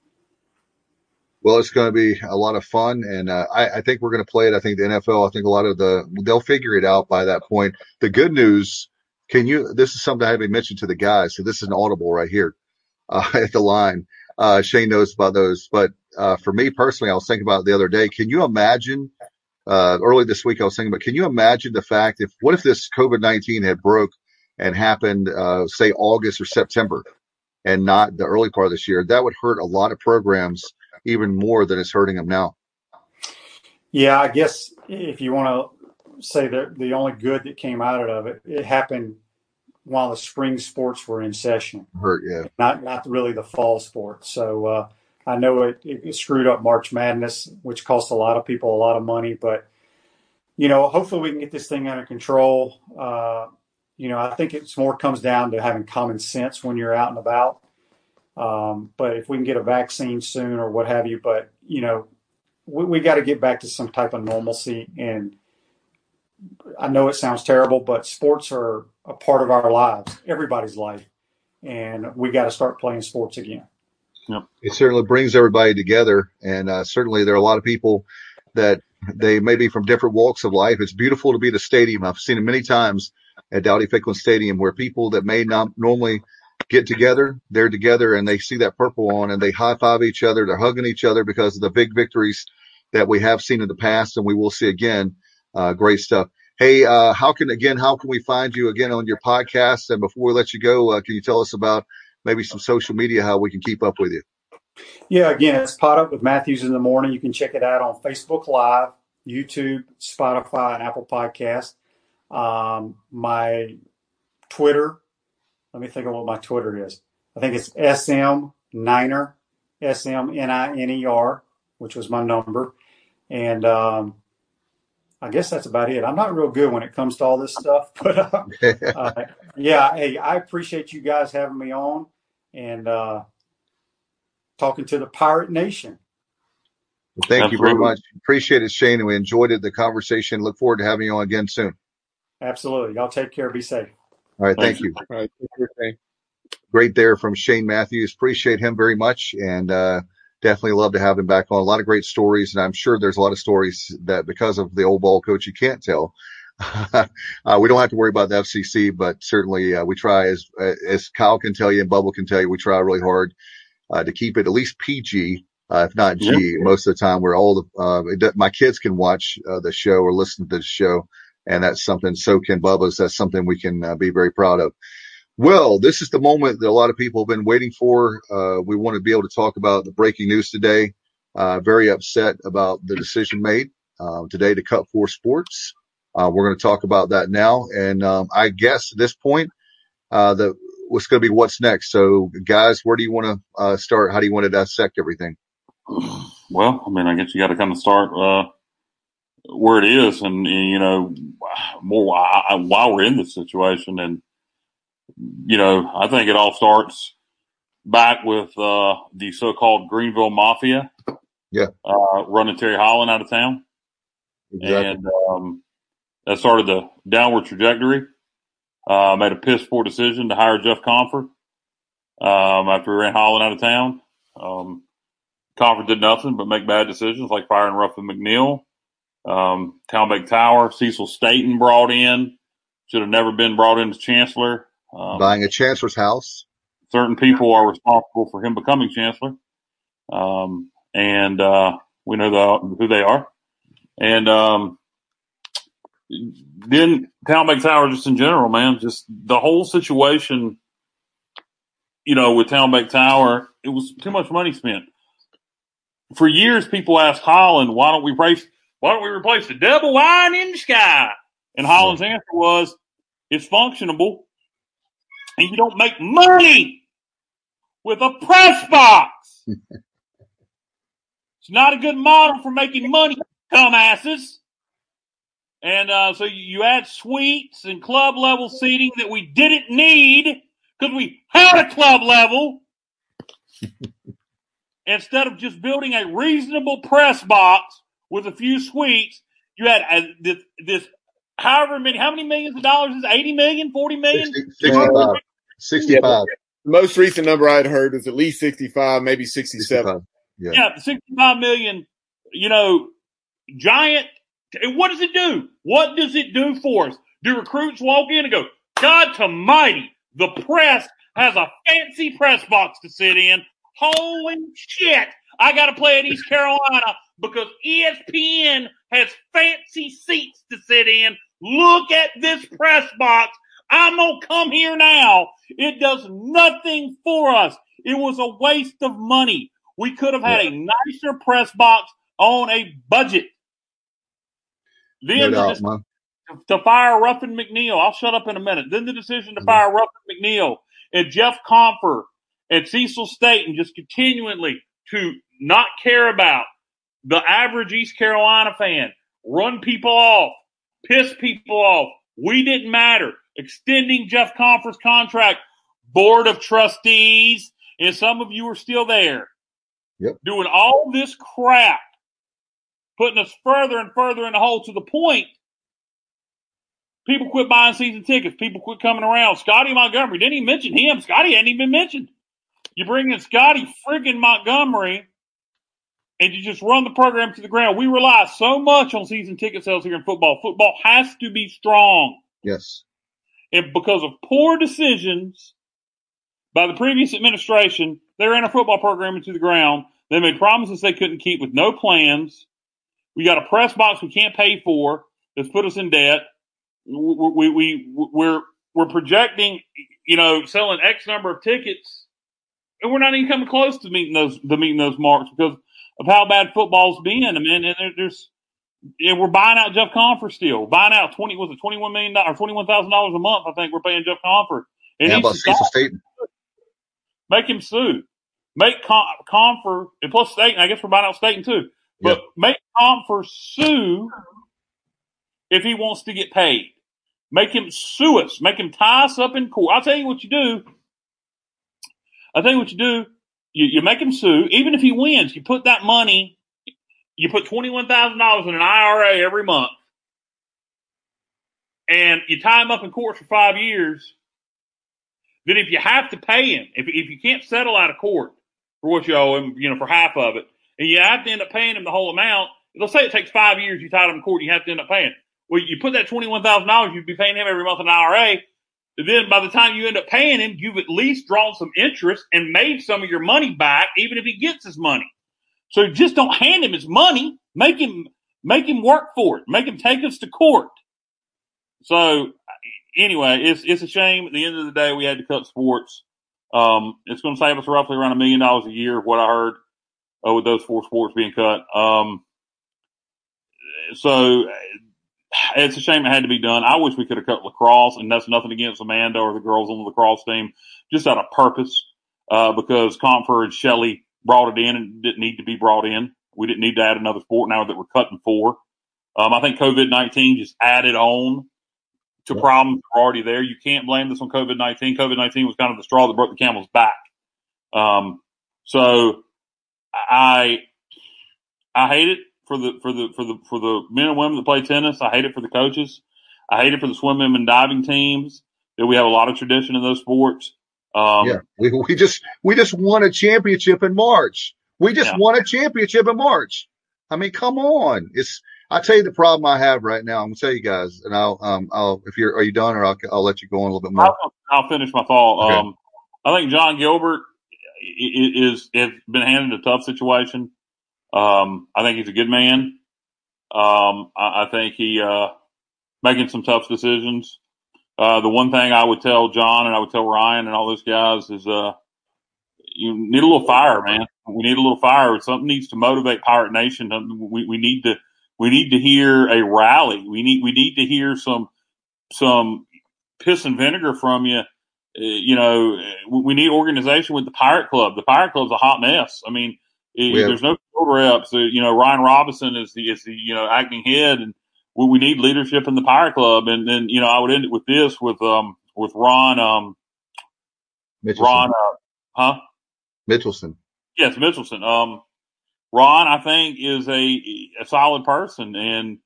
Well, it's going to be a lot of fun, and I think we're going to play it. I think the NFL, I think a lot of they'll figure it out by that point. The good news, this is something I haven't mentioned to the guys, so this is an audible right here at the line. Shane knows about those, but for me personally, I was thinking about it the other day. Can you imagine, early this week I was thinking about, can you imagine the fact what if this COVID-19 had broke and happened, say August or September and not the early part of this year? That would hurt a lot of programs even more than it's hurting them now. Yeah, I guess if you want to say that the only good that came out of it, it happened while the spring sports were in session. Hurt, yeah. Not really the fall sports. So I know it screwed up March Madness, which cost a lot of people a lot of money. But, hopefully we can get this thing under control. I think it's more comes down to having common sense when you're out and about. But if we can get a vaccine soon or what have you, but, we got to get back to some type of normalcy. And I know it sounds terrible, but sports are a part of our lives, everybody's life. And we got to start playing sports again. Yep. It certainly brings everybody together. And certainly there are a lot of people that they may be from different walks of life. It's beautiful to be at a stadium. I've seen it many times at Dowdy-Ficklen Stadium, where people that may not normally get together, they're together and they see that purple on and they high five each other. They're hugging each other because of the big victories that we have seen in the past and we will see again. Great stuff. Hey, how can we find you again on your podcast? And before we let you go, can you tell us about maybe some social media, how we can keep up with you? Yeah, again, it's Pot Up with Matthews in the Morning. You can check it out on Facebook Live, YouTube, Spotify, and Apple Podcast. My Twitter, let me think of what my Twitter is. I think it's SM9er, SMNINER, which was my number. And I guess that's about it. I'm not real good when it comes to all this stuff, but yeah, hey, I appreciate you guys having me on and talking to the Pirate Nation. Well, thank you very much. Appreciate it, Shane, and we enjoyed the conversation. Look forward to having you on again soon. Absolutely. Y'all take care. Be safe. All right. Thank you. All right. Thank you, Shane. Great there from Shane Matthews. Appreciate him very much, and definitely love to have him back on. A lot of great stories, and I'm sure there's a lot of stories that because of the old ball coach you can't tell. We don't have to worry about the FCC, but certainly we try, as Kyle can tell you and Bubba can tell you, we try really hard to keep it at least PG, if not G. Yep. Most of the time, where all my kids can watch the show or listen to the show, and that's something. So can Bubba's. That's something we can be very proud of. Well, this is the moment that a lot of people have been waiting for. We want to be able to talk about the breaking news today. Very upset about the decision made today to cut 4 sports. We're going to talk about that now. And I guess at this point, what's going to be what's next. So, guys, where do you want to start? How do you want to dissect everything? Well, I mean, I guess you got to kind of start where it is, and you know, more why we're in this situation. And you know, I think it all starts back with the so-called Greenville Mafia, running Terry Holland out of town, and that started the downward trajectory. Made a piss poor decision to hire Jeff Confer after we ran Holland out of town. Confer did nothing but make bad decisions, like firing Ruffin McNeil. Talbot Tower, Cecil Staten brought in, should have never been brought in as chancellor. Buying a chancellor's house. Certain people are responsible for him becoming chancellor. And we know who they are. And then Talbot Tower, just in general, man, just the whole situation, you know, with Talbot Tower, it was too much money spent. For years, people asked Holland, why don't we replace the double wide in the sky? And Holland's answer was, it's functionable, and you don't make money with a press box. It's not a good model for making money, dumbasses. And so you add suites and club level seating that we didn't need because we had a club level. Instead of just building a reasonable press box with a few suites, you had this how many millions of dollars is 80 million, 40 million? 65. The most recent number I had heard was at least 65, maybe 67. Yeah, 65 million, you know, giant. And what does it do? What does it do for us? Do recruits walk in and go, God almighty, the press has a fancy press box to sit in. Holy shit, I got to play at East Carolina because ESPN has fancy seats to sit in. Look at this press box. I'm going to come here now. It does nothing for us. It was a waste of money. We could have had a nicer press box on a budget. Then to fire Ruffin McNeil. I'll shut up in a minute. Then the decision to fire Ruffin McNeil and Jeff Confer and Cecil Staten just continually to not care about the average East Carolina fan, run people off, piss people off. We didn't matter. Extending Jeff Confer's contract, board of trustees, and some of you are still there. Doing all this crap, putting us further and further in the hole to the point people quit buying season tickets. People quit coming around. Scotty Montgomery, didn't even mention him. Scotty hadn't even been mentioned. You bring in Scotty friggin' Montgomery and you just run the program to the ground. We rely so much on season ticket sales here in football. Football has to be strong. Yes. And because of poor decisions by the previous administration, they ran our football program into the ground. They made promises they couldn't keep with no plans. We got a press box we can't pay for that's put us in debt. We're projecting, you know, selling X number of tickets, and we're not even coming close to meeting those marks because of how bad football's been. I mean, and we're buying out Jeff Confer still, buying out $21 million or $21,000 a month. I think we're paying Jeff Confer. And how about Cecil Staten? Make him sue. Make Confer, and plus Staten. I guess we're buying out Staten too. But make Confer sue if he wants to get paid. Make him sue us. Make him tie us up in court. I'll tell you what you do. You make him sue. Even if he wins, you put that money, you put $21,000 in an IRA every month, and you tie him up in court for 5 years. Then if you have to pay him, if you can't settle out of court for what you owe him, you know, for half of it, and you have to end up paying him the whole amount, let's say it takes 5 years, you tied him in court, and you have to end up paying. Well, you put that $21,000, you'd be paying him every month in an IRA. Then by the time you end up paying him, you've at least drawn some interest and made some of your money back, even if he gets his money. So just don't hand him his money. Make him work for it. Make him take us to court. So anyway, it's a shame. At the end of the day, we had to cut sports. It's going to save us roughly around $1 million a year, what I heard, with those 4 sports being cut. So it's a shame it had to be done. I wish we could have cut lacrosse, and that's nothing against Amanda or the girls on the lacrosse team, just out of purpose, because Confer and Shelley brought it in and didn't need to be brought in. We didn't need to add another sport now that we're cutting 4. I think COVID-19 just added on to problems that were already there. You can't blame this on COVID-19. COVID-19 was kind of the straw that broke the camel's back. So I hate it for the men and women that play tennis. I hate it for the coaches. I hate it for the swimming and diving teams. That we have a lot of tradition in those sports. We just won a championship in March. Won a championship in March. I mean, come on. I'll tell you the problem I have right now. I'm gonna tell you guys, and are you done, or I'll let you go on a little bit more. I'll finish my thought. Okay. I think John Gilbert has been handed a tough situation. I think he's a good man. I think he making some tough decisions. The one thing I would tell John and I would tell Ryan and all those guys is you need a little fire, man. We need a little fire. Something needs to motivate Pirate Nation. We need to hear a rally. We need to hear some piss and vinegar from you. We need organization with the Pirate Club. The Pirate Club's a hot mess. I mean, there's no field reps. Ryan Robinson is the acting head, and we need leadership in the Pirate Club. And then I would end it with this with Ron Mitchelson. Mitchelson. Yes, Mitchelson. Ron, I think, is a solid person, and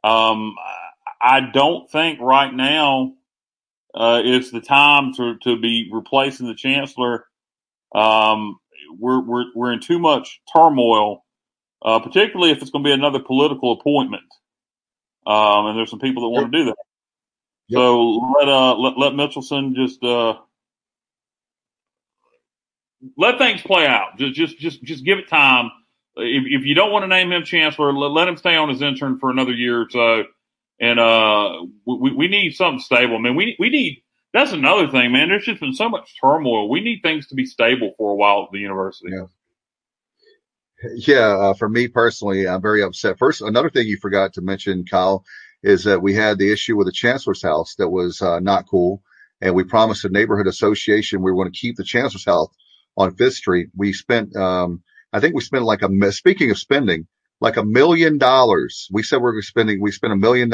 I don't think right now it's the time to be replacing the chancellor. We're in too much turmoil, particularly if it's going to be another political appointment. And there's some people that want to do that. Yep. So let Mitchelson just let things play out. Just give it time. If you don't want to name him chancellor, let him stay on as intern for another year or so. And we need something stable. I mean, we need. That's another thing, man. There's just been so much turmoil. We need things to be stable for a while at the university. Yeah. For me personally, I'm very upset. First, another thing you forgot to mention, Kyle, is that we had the issue with the chancellor's house that was not cool, and we promised the neighborhood association we were going to keep the chancellor's house on Fifth Street. We spent, I think we spent speaking of spending, like $1 million. We said we spent $1 million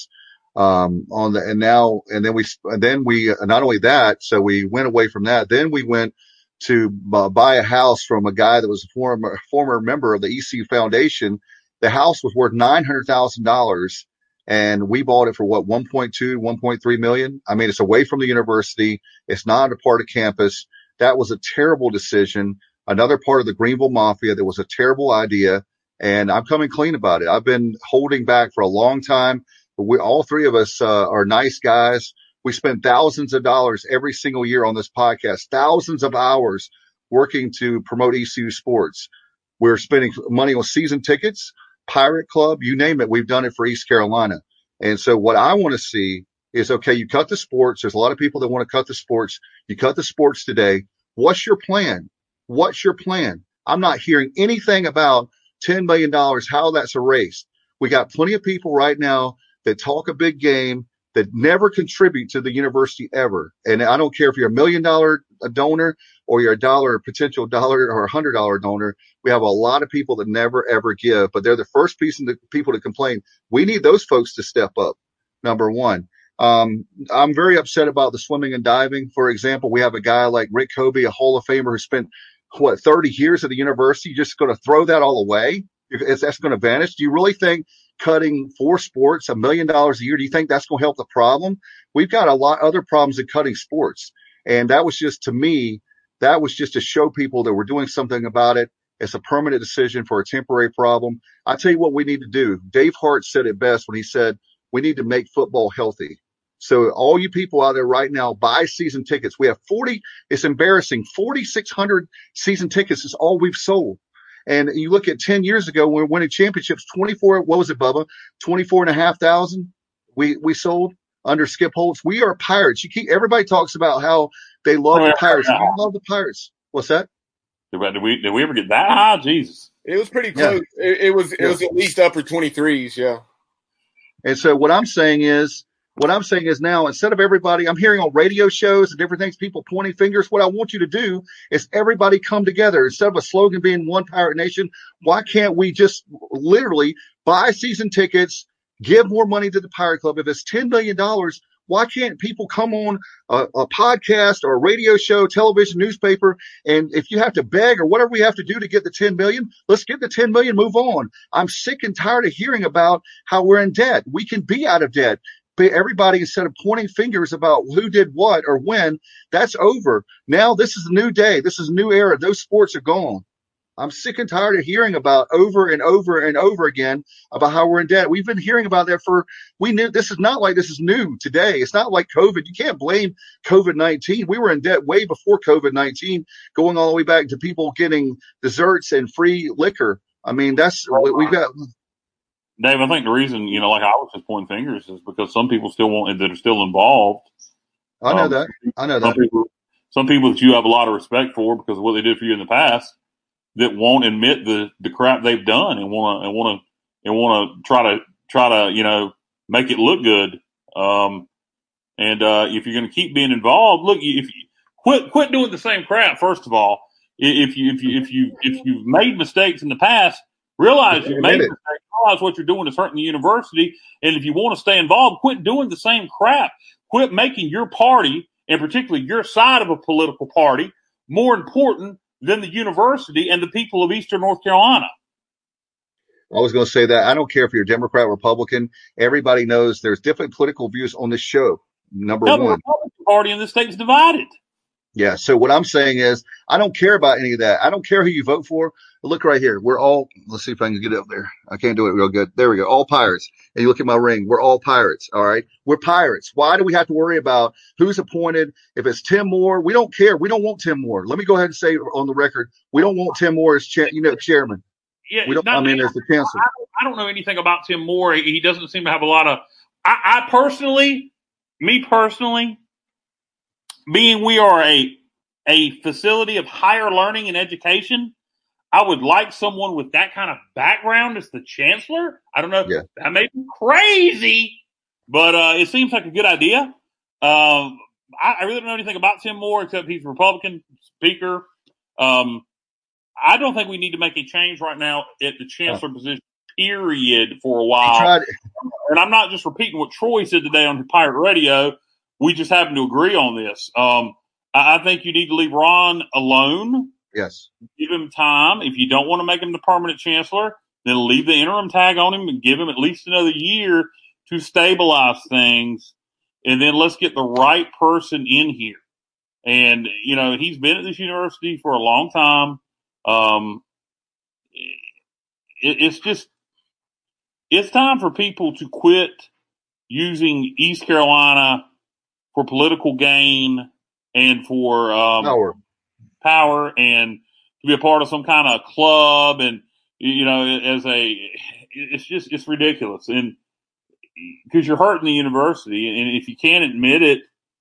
on the, and then we not only that, so we went away from that. Then we went to buy a house from a guy that was a former member of the ECU Foundation. The house was worth $900,000, and we bought it for what, 1.3 million. I mean, it's away from the university. It's not a part of campus. That was a terrible decision. Another part of the Greenville Mafia. That was a terrible idea. And I'm coming clean about it. I've been holding back for a long time. But all three of us are nice guys. We spend thousands of dollars every single year on this podcast, thousands of hours working to promote ECU sports. We're spending money on season tickets, Pirate Club, you name it. We've done it for East Carolina. And so what I want to see is, okay, you cut the sports. There's a lot of people that want to cut the sports. You cut the sports today. What's your plan? What's your plan? I'm not hearing anything about $10 million, how that's erased. We got plenty of people right now that talk a big game that never contribute to the university ever. And I don't care if you're $1 million donor or you're a potential dollar or $100 donor. We have a lot of people that never, ever give, but they're the first people to complain. We need those folks to step up. Number one. I'm very upset about the swimming and diving. For example, we have a guy like Rick Kobe, a Hall of Famer who spent 30 years at the university. You're just going to throw that all away? That's going to vanish. Do you really think cutting 4 sports $1 million a year, do you think that's going to help the problem? We've got a lot other problems than cutting sports. And that was just, to me, that was just to show people that we're doing something about it. It's a permanent decision for a temporary problem. I tell you what we need to do. Dave Hart said it best when he said, we need to make football healthy. So all you people out there right now, buy season tickets. We have it's embarrassing, 4,600 season tickets is all we've sold. And you look at 10 years ago when we were winning championships, 24, what was it, Bubba? 24,500 we sold under Skip Holtz. We are Pirates. Everybody talks about how they love the Pirates. We love the Pirates. What's that? Did we ever get that high? Jesus. It was pretty close. Yeah. It was at least upper 23s, yeah. And so what I'm saying is now, instead of everybody, I'm hearing on radio shows and different things, people pointing fingers. What I want you to do is everybody come together. Instead of a slogan being One Pirate Nation, why can't we just literally buy season tickets Give more money to the Pirate Club. If it's $10 million, why can't people come on a podcast or a radio show, television, newspaper, and if you have to beg or whatever we have to do to get the 10 million, let's get the 10 million, move on. I'm sick and tired of hearing about how we're in debt. We can be out of debt. But everybody, instead of pointing fingers about who did what or when, that's over. Now this is a new day. This is a new era. Those sports are gone. I'm sick and tired of hearing about over and over and over again about how we're in debt. We've been hearing about that we knew this is not like this is new today. It's not like COVID. You can't blame COVID-19. We were in debt way before COVID-19, going all the way back to people getting desserts and free liquor. I mean, that's what we've got. Dave, I think the reason, like I was just pointing fingers is because some people still that are still involved. I know that. Some people that you have a lot of respect for because of what they did for you in the past, that won't admit the crap they've done and want to try to make it look good. If you're going to keep being involved, look, if you quit doing the same crap. First of all, if you've made mistakes in the past, realize you've made mistakes. Realize what you're doing is hurting the university. And if you want to stay involved, quit doing the same crap. Quit making your party, and particularly your side of a political party, more important than the university and the people of Eastern North Carolina. I was going to say that. I don't care if you're Democrat, Republican. Everybody knows there's different political views on this show. Number one. The Republican Party in this state is divided. Yeah. So what I'm saying is I don't care about any of that. I don't care who you vote for. Look right here. We're all, let's see if I can get up there. I can't do it real good. There we go. All Pirates. And you look at my ring. We're all Pirates. All right. We're Pirates. Why do we have to worry about who's appointed? If it's Tim Moore, we don't care. We don't want Tim Moore. Let me go ahead and say on the record, we don't want Tim Moore as chairman. Yeah, we don't, as the chancellor. I don't know anything about Tim Moore. He doesn't seem to have a lot of, I personally, being we are a facility of higher learning and education, I would like someone with that kind of background as the chancellor. I don't know. Yeah. That may be crazy, but it seems like a good idea. I really don't know anything about Tim Moore except he's a Republican speaker. I don't think we need to make a change right now at the chancellor position, period, for a while. And I'm not just repeating what Troy said today on Pirate Radio. We just happen to agree on this. I think you need to leave Ron alone. Yes. Give him time. If you don't want to make him the permanent chancellor, then leave the interim tag on him and give him at least another year to stabilize things. And then let's get the right person in here. And, he's been at this university for a long time. It's time for people to quit using East Carolina for political gain and for power and to be a part of some kind of club. And, it's ridiculous. And because you're hurting the university. And if you can't admit it,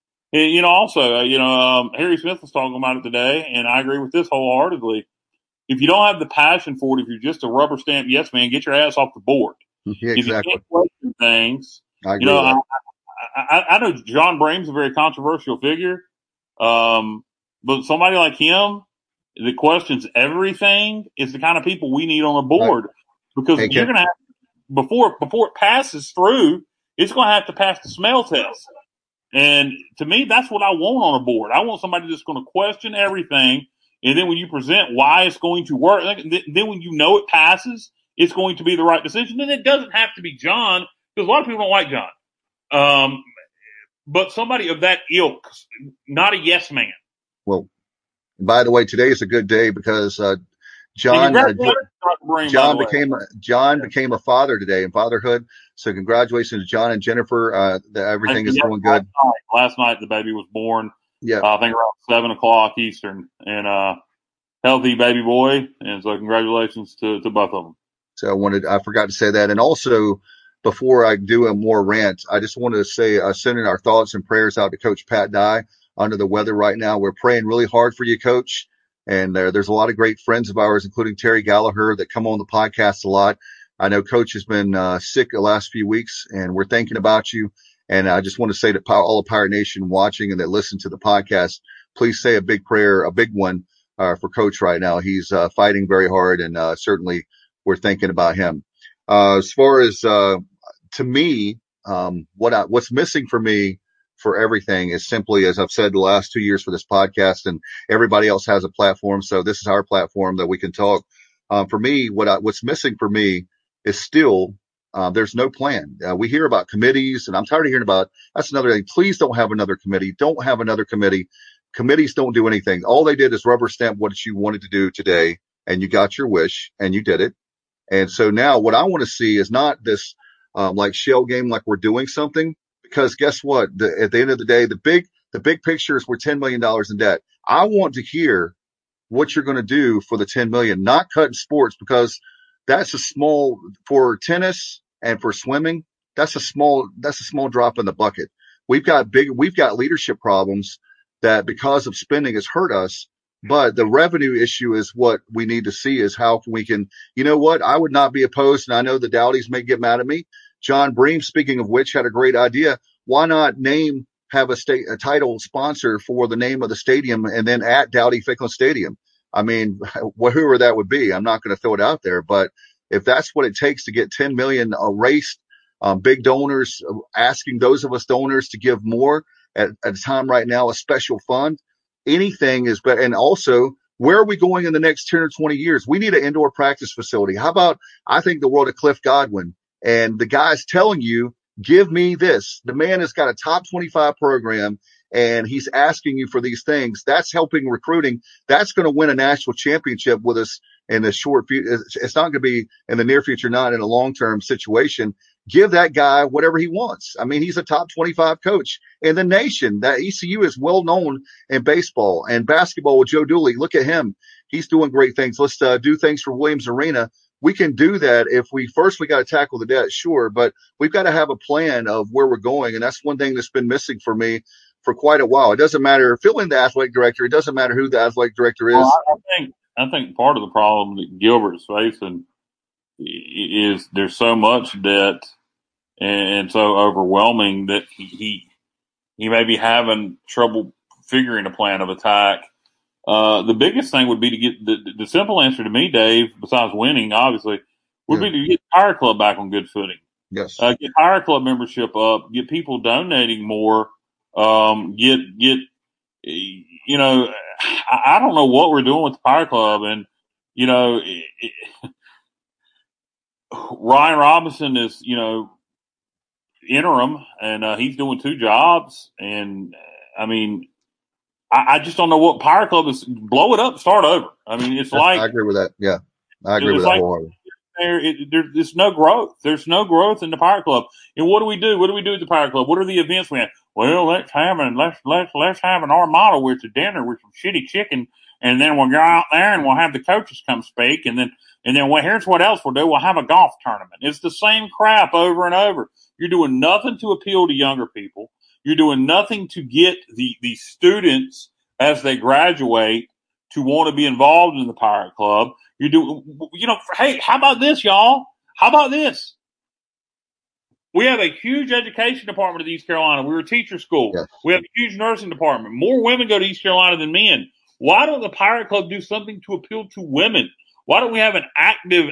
Harry Smith was talking about it today, and I agree with this wholeheartedly. If you don't have the passion for it, if you're just a rubber stamp yes man, get your ass off the board. Yeah, exactly. If you can't question things, I agree with that. I know John Brahm's a very controversial figure, but somebody like him that questions everything is the kind of people we need on the board, because you're going to have, before it passes through, it's going to have to pass the smell test. And to me, that's what I want on a board. I want somebody that's going to question everything. And then when you present why it's going to work, then when you know it passes, it's going to be the right decision. And it doesn't have to be John, because a lot of people don't like John. But somebody of that ilk, not a yes man. Well, by the way, today is a good day because John became a father today in fatherhood. So congratulations to John and Jennifer. Everything is going good. Last night the baby was born. Yeah, I think around 7:00 Eastern, and healthy baby boy. And so congratulations to both of them. So I forgot to say that. And also, before I do a more rant, I just wanted to say, sending our thoughts and prayers out to Coach Pat Dye, under the weather right now. We're praying really hard for you, Coach. And there's a lot of great friends of ours, including Terry Gallagher, that come on the podcast a lot. I know Coach has been sick the last few weeks, and we're thinking about you. And I just want to say to all of Pirate Nation watching and that listen to the podcast, please say a big prayer, a big one for Coach right now. He's fighting very hard, and certainly we're thinking about him. As far as to me, what's missing for me for everything is simply, as I've said the last 2 years for this podcast, and everybody else has a platform. So this is our platform that we can talk. For me, what's missing for me is still, there's no plan. We hear about committees, and I'm tired of hearing about, that's another thing. Please don't have another committee. Don't have another committee. Committees don't do anything. All they did is rubber stamp what you wanted to do today, and you got your wish and you did it. And so now what I want to see is not this, like shell game, like we're doing something, because guess what? At the end of the day, the big picture is we're $10 million in debt. I want to hear what you're going to do for the 10 million, not cutting sports, because that's a small, for tennis and for swimming, that's a small drop in the bucket. We've got leadership problems that because of spending has hurt us. But the revenue issue is what we need to see, is how we can, you know what? I would not be opposed. And I know the Dowdies may get mad at me. John Bream, speaking of which, had a great idea. Why not have a title sponsor for the name of the stadium, and then at Dowdy-Ficklin Stadium? I mean, whoever that would be, I'm not going to throw it out there, but if that's what it takes to get 10 million erased, big donors, asking those of us donors to give more at a time right now, a special fund, anything is better. And also, where are we going in the next 10 or 20 years? We need an indoor practice facility. How about, I think the world of Cliff Godwin, and the guy's telling you, give me this. The man has got a top 25 program, and he's asking you for these things. That's helping recruiting. That's going to win a national championship with us in the short future. It's not going to be in the near future, not in a long-term situation. Give that guy whatever he wants. I mean, he's a top 25 coach in the nation. That ECU is well known in baseball and basketball with Joe Dooley. Look at him. He's doing great things. Let's do things for Williams Arena. We can do that if we got to tackle the debt, sure, but we've got to have a plan of where we're going. And that's one thing that's been missing for me for quite a while. It doesn't matter filling the athletic director. It doesn't matter who the athletic director is. Well, I think part of the problem that Gilbert's facing is there's so much debt and so overwhelming that he may be having trouble figuring a plan of attack. The biggest thing would be to get the simple answer to me, Dave, besides winning, obviously, would be to get the Pirate Club back on good footing. Yes. Get Pirate Club membership up, get people donating more, you know, I don't know what we're doing with the Pirate Club, and you know, Ryan Robinson is, you know, interim, and he's doing 2 jobs, and I mean, I just don't know what Pirate Club is. Blow it up, start over. I mean, it's like, I agree with that. Yeah, I agree with that wholeheartedly. There's no growth. There's no growth in the Pirate Club. And what do we do? What do we do at the Pirate Club? What are the events we have? Well, let's have an Armada with a dinner with some shitty chicken, and then we'll go out there and we'll have the coaches come speak, and then well, here's what else we'll do. We'll have a golf tournament. It's the same crap over and over. You're doing nothing to appeal to younger people. You're doing nothing to get the students as they graduate to want to be involved in the Pirate Club. You know, hey, how about this, y'all? How about this? We have a huge education department at East Carolina. We're a teacher school. Yes. We have a huge nursing department. More women go to East Carolina than men. Why don't the Pirate Club do something to appeal to women? Why don't we have an active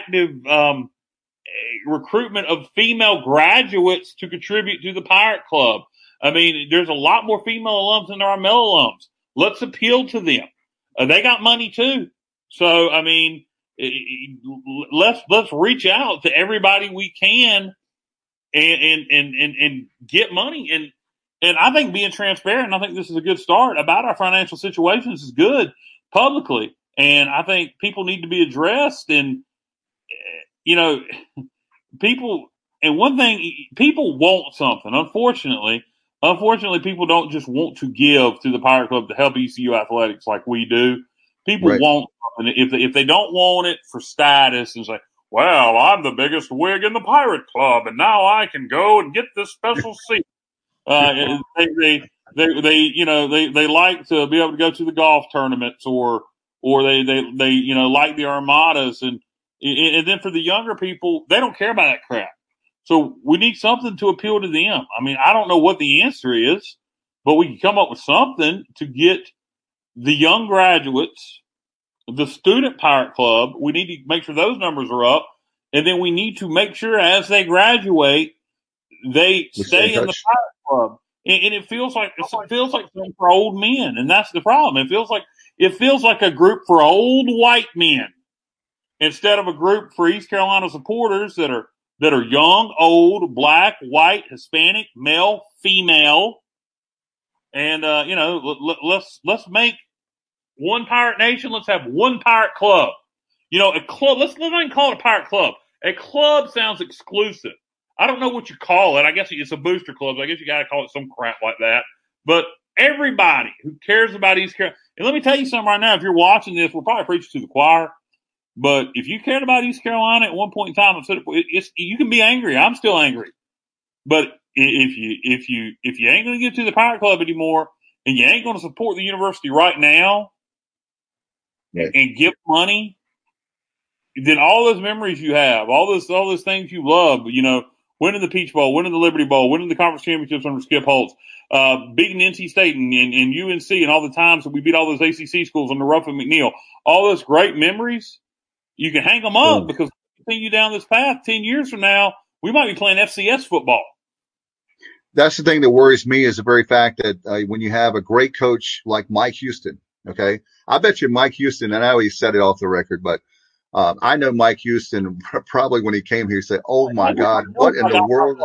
recruitment of female graduates to contribute to the Pirate Club? I mean, there's a lot more female alums than there are male alums. Let's appeal to them. They got money too. So, I mean, let's reach out to everybody we can and get money. And I think being transparent, I think this is a good start about our financial situations is good publicly. And I think people need to be addressed. And, you know, people want something. Unfortunately, people don't just want to give to the Pirate Club to help ECU athletics like we do. People want something. If they don't want it for status and say, well, I'm the biggest wig in the Pirate Club, and now I can go and get this special seat. They like to be able to go to the golf tournaments, or they like the Armadas, and then for the younger people, they don't care about that crap. So we need something to appeal to them. I mean, I don't know what the answer is, but we can come up with something to get the young graduates, the student Pirate Club. We need to make sure those numbers are up. And then we need to make sure as they graduate, they stay in the Pirate Club. And it feels like something for old men, and that's the problem. It feels like a group for old white men instead of a group for East Carolina supporters that are young, old, black, white, Hispanic, male, female, and let's make one Pirate Nation. Let's have one Pirate Club. A club. Let's not even call it a Pirate Club. A club sounds exclusive. I don't know what you call it. I guess it's a booster club. I guess you got to call it some crap like that. But everybody who cares about East Carolina, and let me tell you something right now. If you're watching this, we're probably preaching to the choir. But if you cared about East Carolina at one point in time, you can be angry. I'm still angry. But if you ain't going to get to the Pirate Club anymore, and you ain't going to support the university right now, and give money, then all those memories you have, all those things you love, winning the Peach Bowl, winning the Liberty Bowl, winning the conference championships under Skip Holtz, beating NC State and UNC, and all the times that we beat all those ACC schools under Ruff and McNeil, all those great memories, you can hang them up because continue down this path 10 years from now, we might be playing FCS football. That's the thing that worries me is the very fact that when you have a great coach like Mike Houston, okay, I bet you Mike Houston, and I know he said it off the record, but I know Mike Houston probably when he came here said, "Oh my God, what in the world?"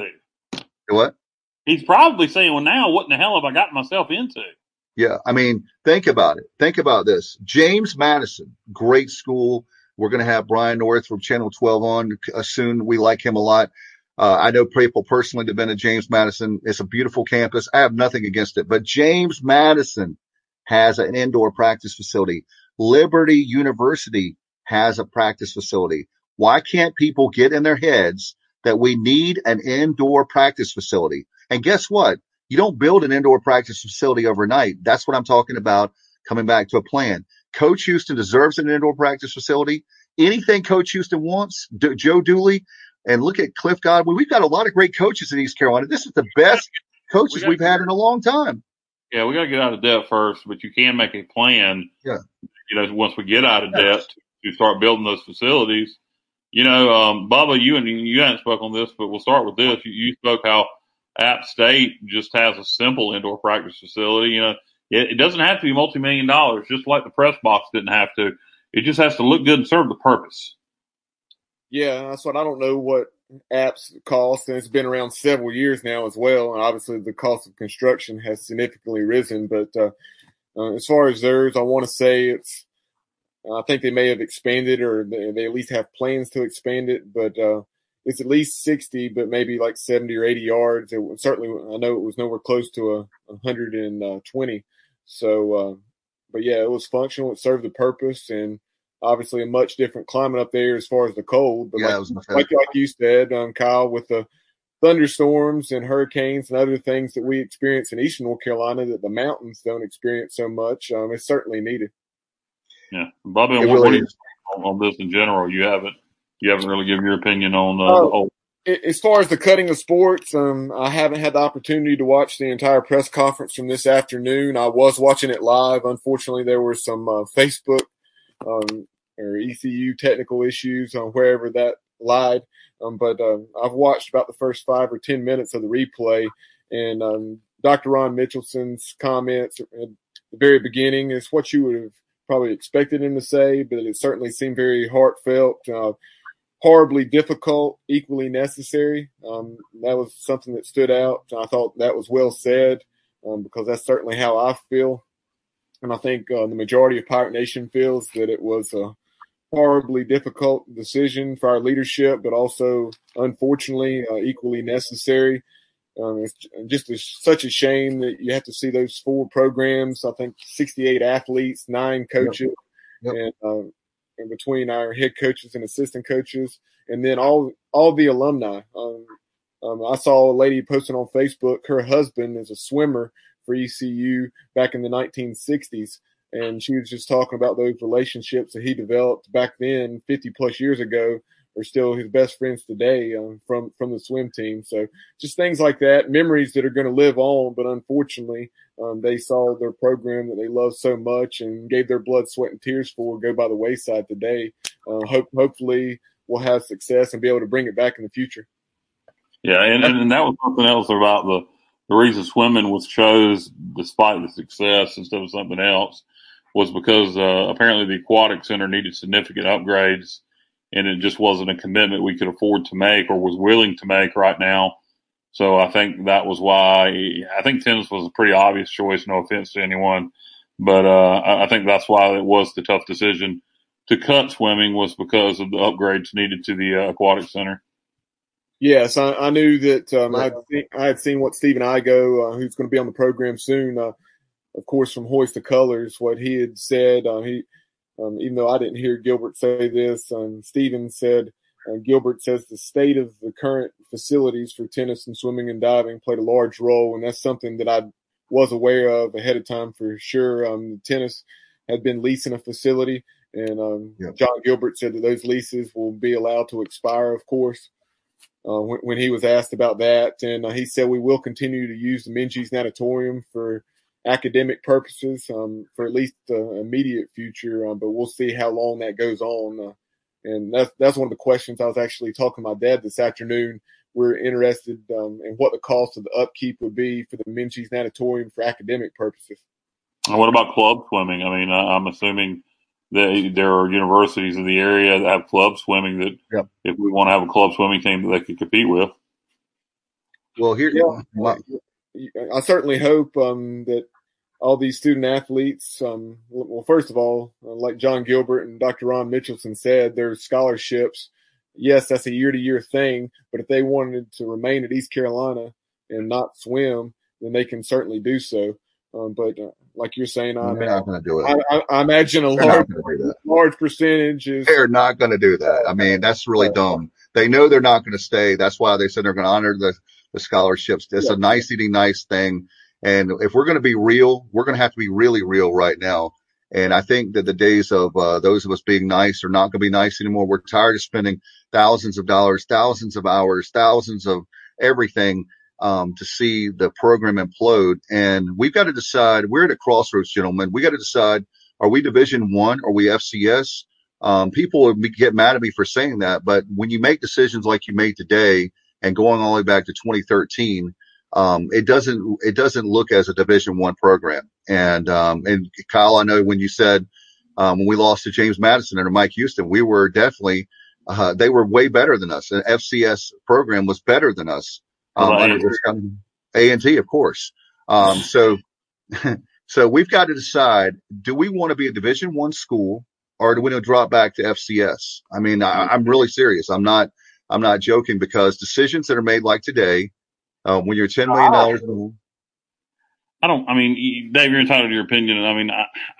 What? He's probably saying, "Well, now what in the hell have I gotten myself into?" Yeah, I mean, think about it. Think about this. James Madison, great school. We're going to have Brian North from Channel 12 on soon. We like him a lot. I know people personally that have been at James Madison. It's a beautiful campus. I have nothing against it, but James Madison has an indoor practice facility. Liberty University has a practice facility. Why can't people get in their heads that we need an indoor practice facility? And guess what? You don't build an indoor practice facility overnight. That's what I'm talking about, coming back to a plan. Coach Houston deserves an indoor practice facility. Anything Coach Houston wants, Joe Dooley, and look at Cliff Godwin. We've got a lot of great coaches in East Carolina. This is the best coaches we've had in a long time. Yeah, we got to get out of debt first, but you can make a plan. Yeah. Once we get out of debt, to start building those facilities. Bubba, you haven't spoke on this, but we'll start with this. You spoke how App State just has a simple indoor practice facility. It doesn't have to be multi-million dollars, just like the press box didn't have to. It just has to look good and serve the purpose. Yeah, that's what I don't know what apps cost, and it's been around several years now as well. And obviously, the cost of construction has significantly risen. But as far as theirs, I want to say I think they may have expanded, or they at least have plans to expand it. But it's at least 60, but maybe like 70 or 80 yards. Certainly, I know it was nowhere close to 120. So, but yeah, it was functional. It served the purpose, and obviously a much different climate up there as far as the cold. But yeah, like you said, Kyle, with the thunderstorms and hurricanes and other things that we experience in eastern North Carolina that the mountains don't experience so much, it's certainly needed. Yeah, Bobby, what do you think on this in general? You haven't really given your opinion on the whole. As far as the cutting of sports, I haven't had the opportunity to watch the entire press conference from this afternoon. I was watching it live. Unfortunately, there were some Facebook or ECU technical issues on wherever that lied. But I've watched about the first 5 or 10 minutes of the replay, and Dr. Ron Mitchelson's comments at the very beginning is what you would have probably expected him to say, but it certainly seemed very heartfelt. Horribly difficult, equally necessary. That was something that stood out. I thought that was well said because that's certainly how I feel. And I think the majority of Pirate Nation feels that it was a horribly difficult decision for our leadership, but also, unfortunately, equally necessary. It's just such a shame that you have to see those 4 programs, I think 68 athletes, 9 coaches, Yep. And between our head coaches and assistant coaches, and then all the alumni. I saw a lady posting on Facebook, her husband is a swimmer for ECU back in the 1960s, and she was just talking about those relationships that he developed back then 50 plus years ago are still his best friends today from the swim team. So just things like that, memories that are going to live on, but unfortunately they saw their program that they love so much and gave their blood, sweat, and tears for go by the wayside today. Hopefully will have success and be able to bring it back in the future. Yeah, and that was something else about the reason swimming was chose despite the success instead of something else was because apparently the aquatic center needed significant upgrades, and it just wasn't a commitment we could afford to make or was willing to make right now. So I think that was why I think tennis was a pretty obvious choice. No offense to anyone, but I think that's why it was the tough decision to cut swimming was because of the upgrades needed to the aquatic center. Yes, I knew that. I had seen what Stephen Igo, who's going to be on the program soon, of course, from Hoist the Colors, what he had said. Even though I didn't hear Gilbert say this, Stephen said, Gilbert says the state of the current facilities for tennis and swimming and diving played a large role, and that's something that I was aware of ahead of time for sure. Tennis had been leasing a facility, and John Gilbert said that those leases will be allowed to expire, of course. When he was asked about that, and he said we will continue to use the Minges Natatorium for academic purposes for at least the immediate future, but we'll see how long that goes on. And that's one of the questions I was actually talking to my dad this afternoon. We're interested in what the cost of the upkeep would be for the Minges Natatorium for academic purposes. And what about club swimming? I mean, I'm assuming that there are universities in the area that have club swimming that if we want to have a club swimming team that they could compete with. Well, I certainly hope that all these student athletes, well, first of all, like John Gilbert and Dr. Ron Mitchelson said, their scholarships, yes, that's a year-to-year thing, but if they wanted to remain at East Carolina and not swim, then they can certainly do so. But like you're saying, they're not going to do it. I imagine a large percentage is. They're not going to do that. I mean, that's really dumb. They know they're not going to stay. That's why they said they're going to honor the scholarships. It's a nice thing. And if we're going to be real, we're going to have to be really real right now. And I think that the days of those of us being nice are not going to be nice anymore. We're tired of spending thousands of dollars, thousands of hours, thousands of everything to see the program implode. And we've got to decide. We're at a crossroads, gentlemen. We got to decide, are we Division I? Are we FCS? People would get mad at me for saying that. But when you make decisions like you made today and going all the way back to 2013, it doesn't look as a Division I program. And Kyle, I know when you said, when we lost to James Madison and Mike Houston, we were definitely, they were way better than us. An FCS program was better than us. A&T, of course. So we've got to decide, do we want to be a Division I school or do we want to drop back to FCS? I mean, I'm really serious. I'm not joking because decisions that are made like today, when you're $10 million. Dave, you're entitled to your opinion. And I mean,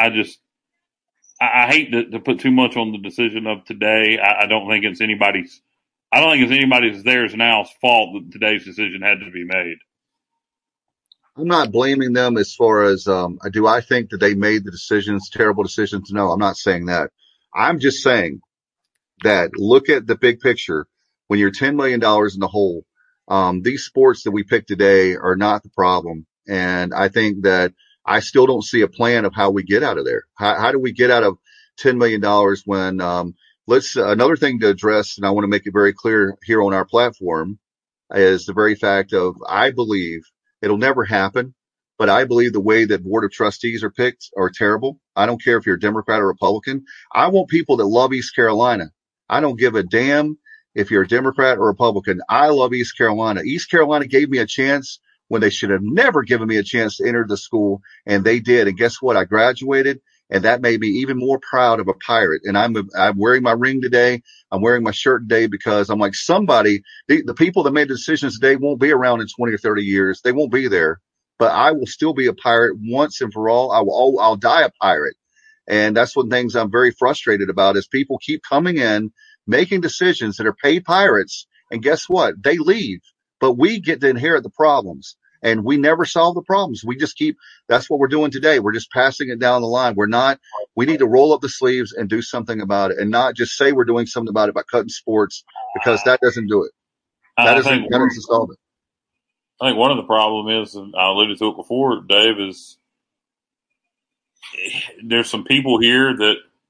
I hate to put too much on the decision of today. I don't think it's anybody's theirs now's fault that today's decision had to be made. I'm not blaming them as far as, do I think that they made the decisions, terrible decisions? No, I'm not saying that. I'm just saying that look at the big picture. When you're $10 million in the hole, these sports that we picked today are not the problem. And I think that I still don't see a plan of how we get out of there. How do we get out of $10 million when, another thing to address, and I want to make it very clear here on our platform, is the very fact of, I believe it'll never happen, but I believe the way that board of trustees are picked are terrible. I don't care if you're a Democrat or Republican. I want people that love East Carolina. I don't give a damn if you're a Democrat or Republican. I love East Carolina. East Carolina gave me a chance when they should have never given me a chance to enter the school, and they did. And guess what? I graduated, and that made me even more proud of a Pirate. And I'm wearing my ring today. I'm wearing my shirt today because I'm like, somebody, the people that made the decisions today won't be around in 20 or 30 years. They won't be there, but I will still be a Pirate once and for all. I'll die a Pirate. And that's one of the things I'm very frustrated about is people keep coming in, making decisions that are paid Pirates. And guess what? They leave, but we get to inherit the problems. And we never solve the problems. We just that's what we're doing today. We're just passing it down the line. We need to roll up the sleeves and do something about it and not just say we're doing something about it by cutting sports, because that doesn't do it. That doesn't solve it. I think one of the problems is, and I alluded to it before, Dave, is there's some people here that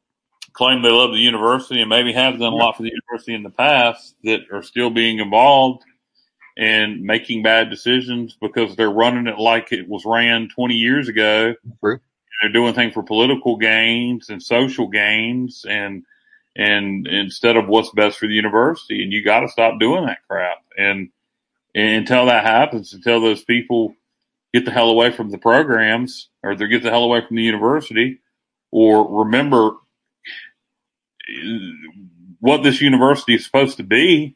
claim they love the university and maybe have done a lot for the university in the past that are still being involved and making bad decisions because they're running it like it was ran 20 years ago. True. They're doing things for political gains and social gains and instead of what's best for the university. And you got to stop doing that crap. And until that happens, until those people get the hell away from the programs or they get the hell away from the university or remember what this university is supposed to be,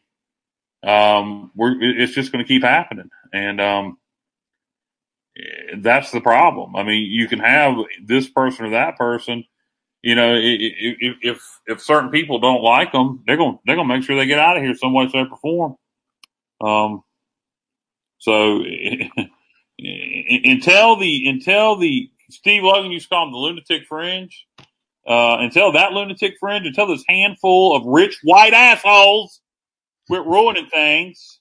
it's just going to keep happening. And that's the problem. I mean, you can have this person or that person. You know, if certain people don't like them, they're gonna make sure they get out of here some way, shape, or form. So until the Steve Logan used to call him the lunatic fringe, until this handful of rich white assholes quit ruining things,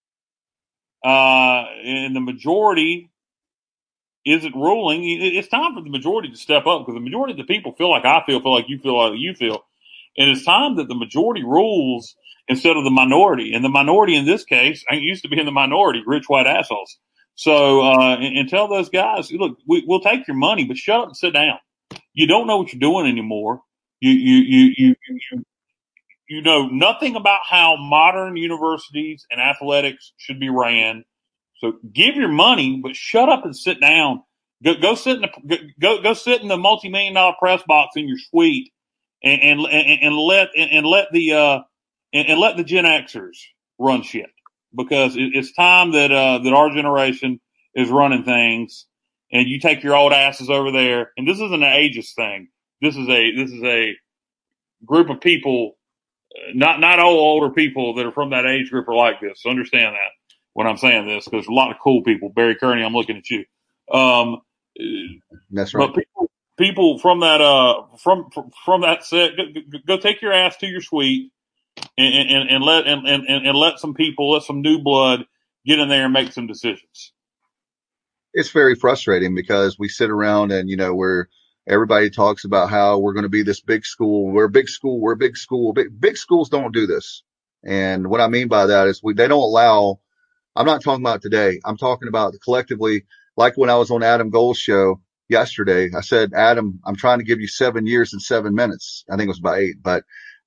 and the majority isn't ruling, it's time for the majority to step up because the majority of the people feel like I feel like you feel like you feel. And it's time that the majority rules instead of the minority. And the minority in this case ain't used to being the minority, rich white assholes. So, and tell those guys, look, we'll take your money, but shut up and sit down. You don't know what you're doing anymore. You know nothing about how modern universities and athletics should be ran. So give your money, but shut up and sit down. Go sit in the multi-million-dollar press box in your suite and let the Gen Xers run shit because it's time that our generation is running things and you take your old asses over there. And this isn't an ageist thing. This is a group of people, not all older people that are from that age group are like this. So understand that when I'm saying this, because there's a lot of cool people. Barry Kearney, I'm looking at you. That's right. But people from that from that set, go take your ass to your suite and let some people, let some new blood get in there and make some decisions. It's very frustrating because we sit around and, you know, everybody talks about how we're going to be this big school. We're a big school. We're a big school. Big schools don't do this. And what I mean by that is they don't allow, I'm not talking about today. I'm talking about collectively, like when I was on Adam Gold's show yesterday, I said, Adam, I'm trying to give you 7 years and 7 minutes. I think it was about 8, but,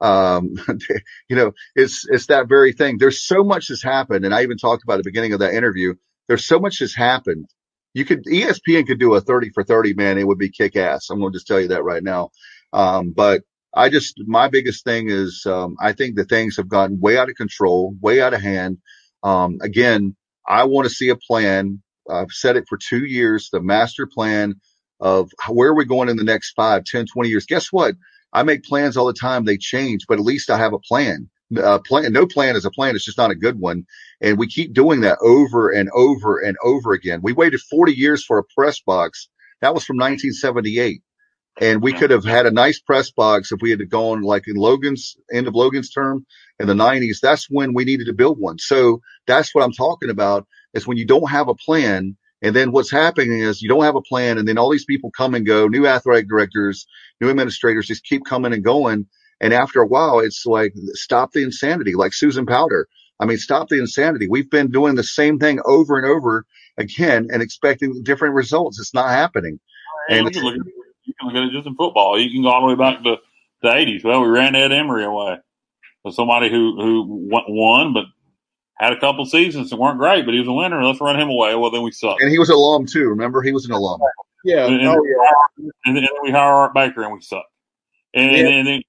you know, it's that very thing. There's so much has happened. And I even talked about at the beginning of that interview. There's so much has happened. ESPN could do a 30 for 30, man. It would be kick ass. I'm going to just tell you that right now. But my biggest thing is, I think that things have gotten way out of control, way out of hand. Again, I want to see a plan. I've said it for 2 years, the master plan of where we're going in the next 5, 10, 20 years. Guess what? I make plans all the time. They change, but at least I have a plan. No plan is a plan. It's just not a good one. And we keep doing that over and over and over again. We waited 40 years for a press box. That was from 1978. And we could have had a nice press box if we had gone like in end of Logan's term in the 90s. That's when we needed to build one. So that's what I'm talking about is when you don't have a plan. And then what's happening is you don't have a plan. And then all these people come and go, new athletic directors, new administrators just keep coming and going. And after a while, it's like, stop the insanity, like Susan Powder. I mean, stop the insanity. We've been doing the same thing over and over again and expecting different results. It's not happening. And you can look at it just in football. You can go all the way back to the 80s. Well, we ran Ed Emery away. So somebody who won, but had a couple seasons that weren't great, but he was a winner. Let's run him away. Well, then we suck. And he was an alum too. Remember, he was an alum. Yeah. And then we hire Art Baker and we suck. And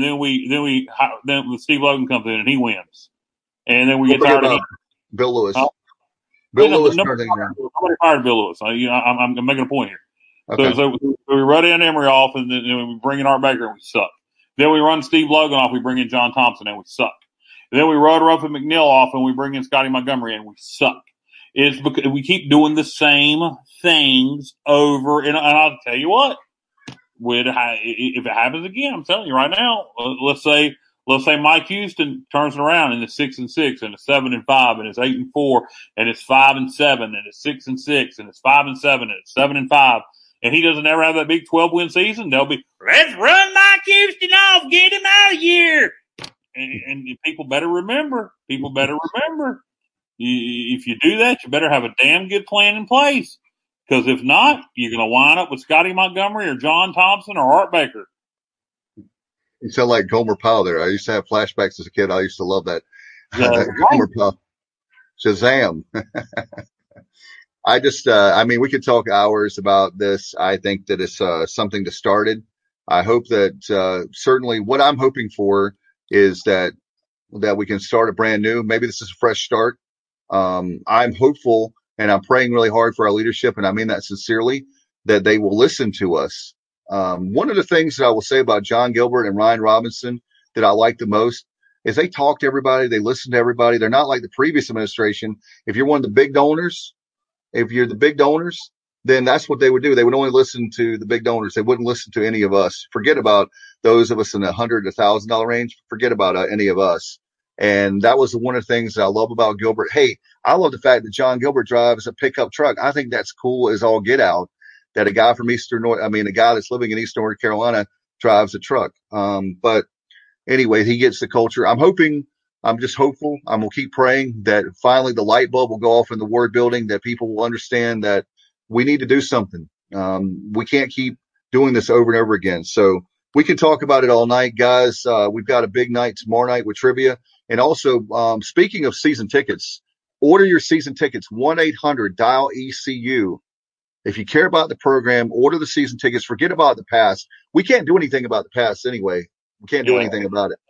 then Steve Logan comes in and he wins. And then we get tired of him. Bill Lewis. Nobody fired Bill Lewis. I'm making a point here. Okay. So we run Ed Emery off and then we bring in Art Baker and we suck. Then we run Steve Logan off, we bring in John Thompson and we suck. And then we run Ruffin McNeil off and we bring in Scotty Montgomery and we suck. It's because we keep doing the same things over and I'll tell you what. If it happens again, I'm telling you right now, let's say Mike Houston turns it around and it's 6-6 and it's 7-5 and it's 8-4 and it's 5-7 and it's 6-6 and it's 5-7 and it's 7-5 and he doesn't ever have that big 12-win season, they'll be, let's run Mike Houston off, get him out of here. And people better remember. If you do that, you better have a damn good plan in place. Because if not, you're going to wind up with Scotty Montgomery or John Thompson or Art Baker. You sound like Gomer Pyle there. I used to have flashbacks as a kid. I used to love that. Gomer Pyle. Shazam. We could talk hours about this. I think that it's something that started. I hope that certainly what I'm hoping for is that we can start a brand new. Maybe this is a fresh start. I'm hopeful and I'm praying really hard for our leadership, and I mean that sincerely, that they will listen to us. One of the things that I will say about John Gilbert and Ryan Robinson that I like the most is they talk to everybody. They listen to everybody. They're not like the previous administration. If you're one of the big donors, then that's what they would do. They would only listen to the big donors. They wouldn't listen to any of us. Forget about those of us in the $100 to $1,000 range. Forget about any of us. And that was one of the things that I love about Gilbert. Hey, I love the fact that John Gilbert drives a pickup truck. I think that's cool as all get out, that a guy that's living in Eastern North Carolina drives a truck. But anyway, he gets the culture. I'm just hopeful. I'm going to keep praying that finally the light bulb will go off in the Ward building, that people will understand that we need to do something. We can't keep doing this over and over again. So we can talk about it all night, guys. We've got a big night tomorrow night with trivia. And also, speaking of season tickets, order your season tickets, 1-800-DIAL-ECU. If you care about the program, order the season tickets. Forget about the past. We can't do anything about the past anyway. We can't do anything about it.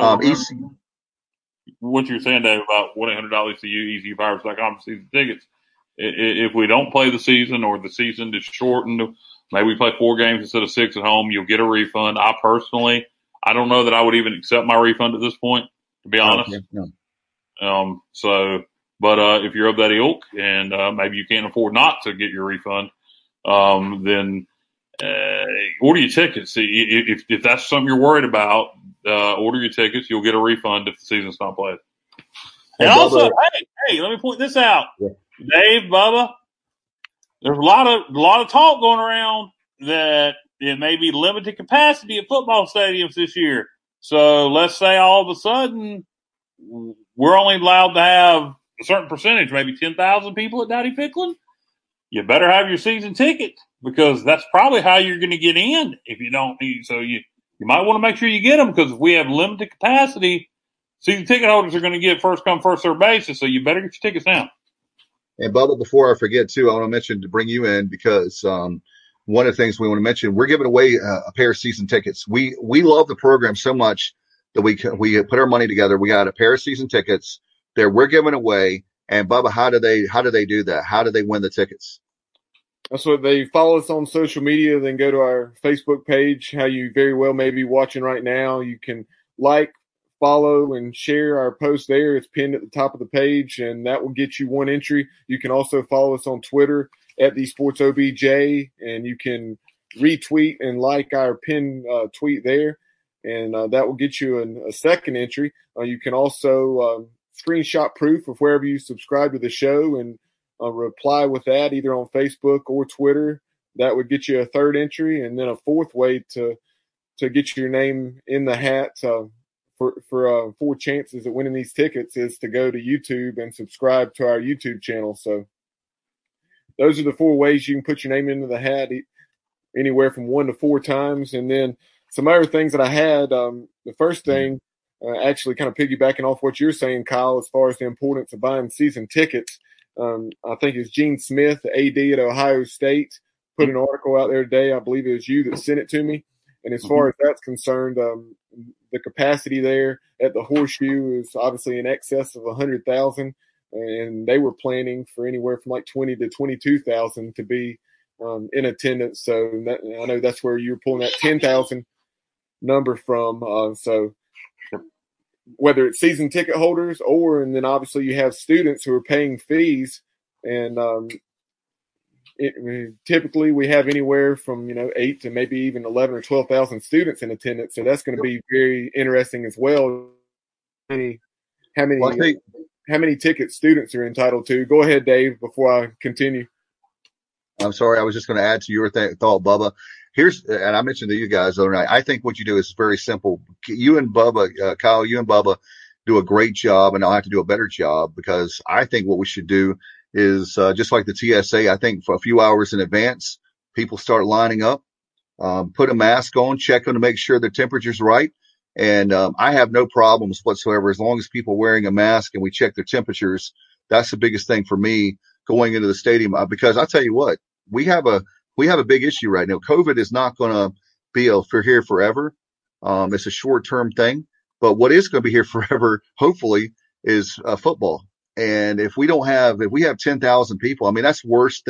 What you're saying, Dave, about 1-800-ECU, ECUFireworks.com for season tickets. If we don't play the season or the season is shortened, maybe we play 4 games instead of 6 at home, you'll get a refund. I don't know that I would even accept my refund at this point, to be honest. Okay. No. If you're of that ilk and maybe you can't afford not to get your refund, then order your tickets. If that's something you're worried about, order your tickets. You'll get a refund if the season's not played. And also, hey, let me point this out. Yeah. Dave, Bubba, there's a lot of talk going around that it may be limited capacity at football stadiums this year. So let's say all of a sudden we're only allowed to have a certain percentage, maybe 10,000 people at Dowdy-Ficklen. You better have your season ticket, because that's probably how you're going to get in. If you don't, so you might want to make sure you get them, because if we have limited capacity, season ticket holders are going to get first come, first served basis. So you better get your tickets now. And Bubba, before I forget too, I want to mention to bring you in, because one of the things we want to mention, we're giving away a pair of season tickets. We love the program so much that we put our money together. We got a pair of season tickets there we're giving away. And Bubba, how do they do that? How do they win the tickets? That's what they follow us on social media, then go to our Facebook page, how you very well may be watching right now. You can like, follow, and share our post there. It's pinned at the top of the page, and that will get you one entry. You can also follow us on Twitter at @TheSportsOBJ, and you can retweet and like our pinned tweet there, and that will get you a second entry. You can also screenshot proof of wherever you subscribe to the show and reply with that either on Facebook or Twitter. That would get you a third entry, and then a fourth way to get your name in the hat for 4 chances at winning these tickets is to go to YouTube and subscribe to our YouTube channel. So those are the 4 ways you can put your name into the hat, anywhere from 1 to 4 times. And then some other things that I had, the first thing, actually kind of piggybacking off what you're saying, Kyle, as far as the importance of buying season tickets. I think it's Gene Smith, the AD at Ohio State, put an article out there today. I believe it was you that sent it to me. And as far as that's concerned, the capacity there at the Horseshoe is obviously in excess of 100,000, and they were planning for anywhere from like 20 to 22,000 to be in attendance. So I know that's where you're pulling that 10,000 number from. So whether it's season ticket holders and then obviously you have students who are paying fees, and typically we have anywhere from 8 to maybe even 11 or 12,000 students in attendance. So that's going to be very interesting as well. How many tickets students are entitled to? Go ahead, Dave, before I continue. I'm sorry, I was just going to add to your thought, Bubba. and I mentioned to you guys the other night, I think what you do is very simple. You and Bubba, Kyle, you and Bubba do a great job, and I'll have to do a better job, because I think what we should do is, just like the TSA, I think for a few hours in advance, people start lining up, put a mask on, check them to make sure their temperature's right. And, I have no problems whatsoever as long as people are wearing a mask and we check their temperatures. That's the biggest thing for me going into the stadium, because I'll tell you what, we have a big issue right now. COVID is not going to be here forever. It's a short-term thing, but what is going to be here forever, hopefully, is football. And if we have 10,000 people, I mean, that's the worst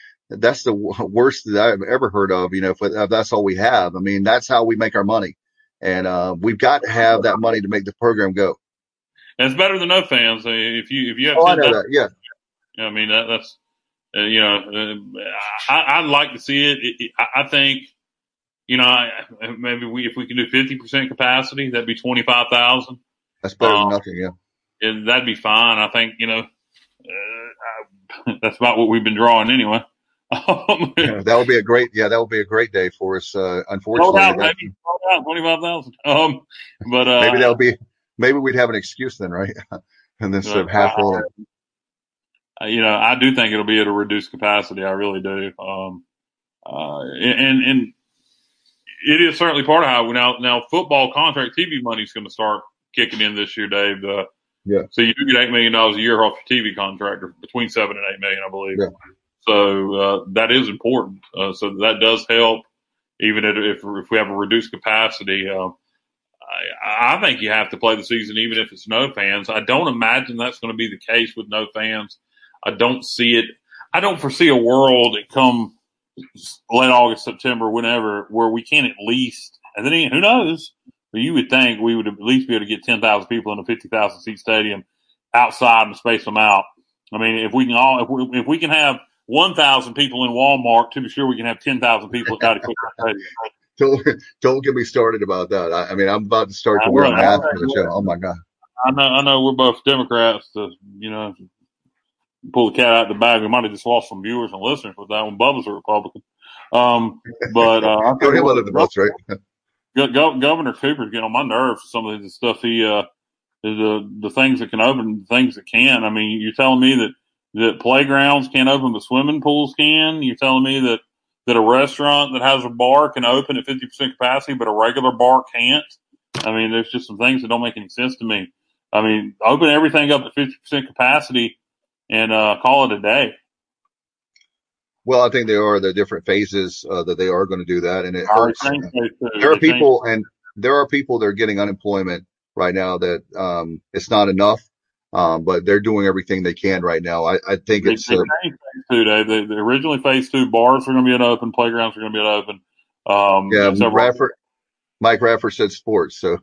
that I've ever heard of. If that's all we have, I mean, that's how we make our money. And, we've got to have that money to make the program go. And it's better than no fans. If you have, I know that. Yeah. I mean, that's, I'd like to see it. I think, maybe if we can do 50% capacity, that'd be 25,000. That's better than nothing. Yeah. And that'd be fine. I think, that's about what we've been drawing anyway. That would be a great day for us. Unfortunately, 25,000. But maybe we'd have an excuse then, right? And then instead of half full. I do think it'll be at a reduced capacity. I really do. And it is certainly part of how now football contract TV money is going to start kicking in this year, Dave. Yeah. So you do get $8 million a year off your TV contract, or between $7 and $8 million, I believe. Yeah. So that is important. So that does help, even if we have a reduced capacity. I think you have to play the season even if it's no fans. I don't imagine that's going to be the case with no fans. I don't see it. I don't foresee a world that come late August, September, whenever, where we can at least, and then who knows, but you would think we would at least be able to get 10,000 people in a 50,000 seat stadium outside and space them out. I mean, if we can have 1,000 people in Walmart, to be sure we can have 10,000 people at Adequate Stadium. Don't get me started about that. I mean, I'm about to start to wear a mask for the show. Oh my God. I know we're both Democrats. Pull the cat out of the bag. We might have just lost some viewers and listeners with that one. Bubba's a Republican. But Go ahead with the bus, right? Governor Cooper's getting on my nerves for some of the stuff. The things that can open, the things that can. I mean, you're telling me that playgrounds can't open, but swimming pools can. You're telling me that a restaurant that has a bar can open at 50% capacity, but a regular bar can't. I mean, there's just some things that don't make any sense to me. I mean, open everything up at 50% capacity and call it a day. Well, I think there are the different phases that they are going to do that, and it hurts. There are people that are getting unemployment right now that it's not enough, but they're doing everything they can right now. I think it's phase two, Dave. Originally phase two, bars are going to be open, playgrounds are going to be open. Mike Rafford said sports, so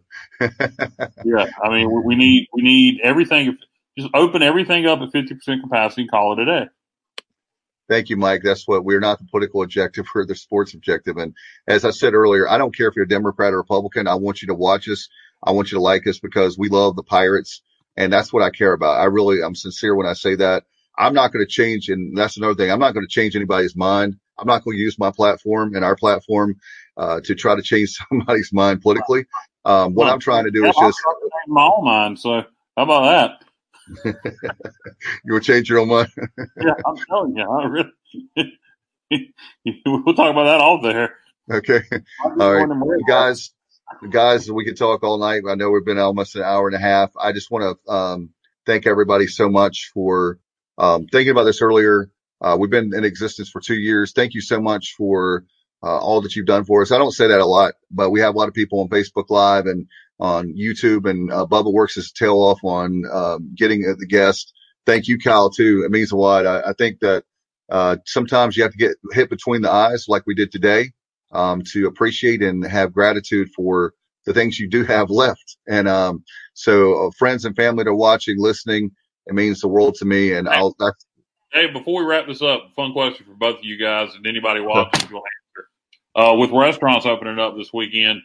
yeah. I mean, we need everything. Just open everything up at 50% capacity and call it a day. Thank you, Mike. That's what we're not the political objective, we're the sports objective. And as I said earlier, I don't care if you're a Democrat or Republican. I want you to watch us. I want you to like us because we love the Pirates. And that's what I care about. I'm sincere when I say that. I'm not going to change. And that's another thing. I'm not going to change anybody's mind. I'm not going to use my platform and our platform, to try to change somebody's mind politically. What I'm trying to do is just my own mind. So how about that? You will change your own mind. Yeah, I'm telling you, I really. We'll talk about that all there. Okay, all right, guys. We could talk all night. I know we've been almost an hour and a half. I just want to thank everybody so much for thinking about this earlier. We've been in existence for 2 years. Thank you so much for all that you've done for us. I don't say that a lot, but we have a lot of people on Facebook Live and on YouTube, and Bubba works his tail off on getting the guests. Thank you, Kyle, too. It means a lot. I think that sometimes you have to get hit between the eyes like we did today to appreciate and have gratitude for the things you do have left. And so friends and family that are watching, listening, it means the world to me. And Hey, before we wrap this up, fun question for both of you guys and anybody watching if you want to answer. With restaurants opening up this weekend,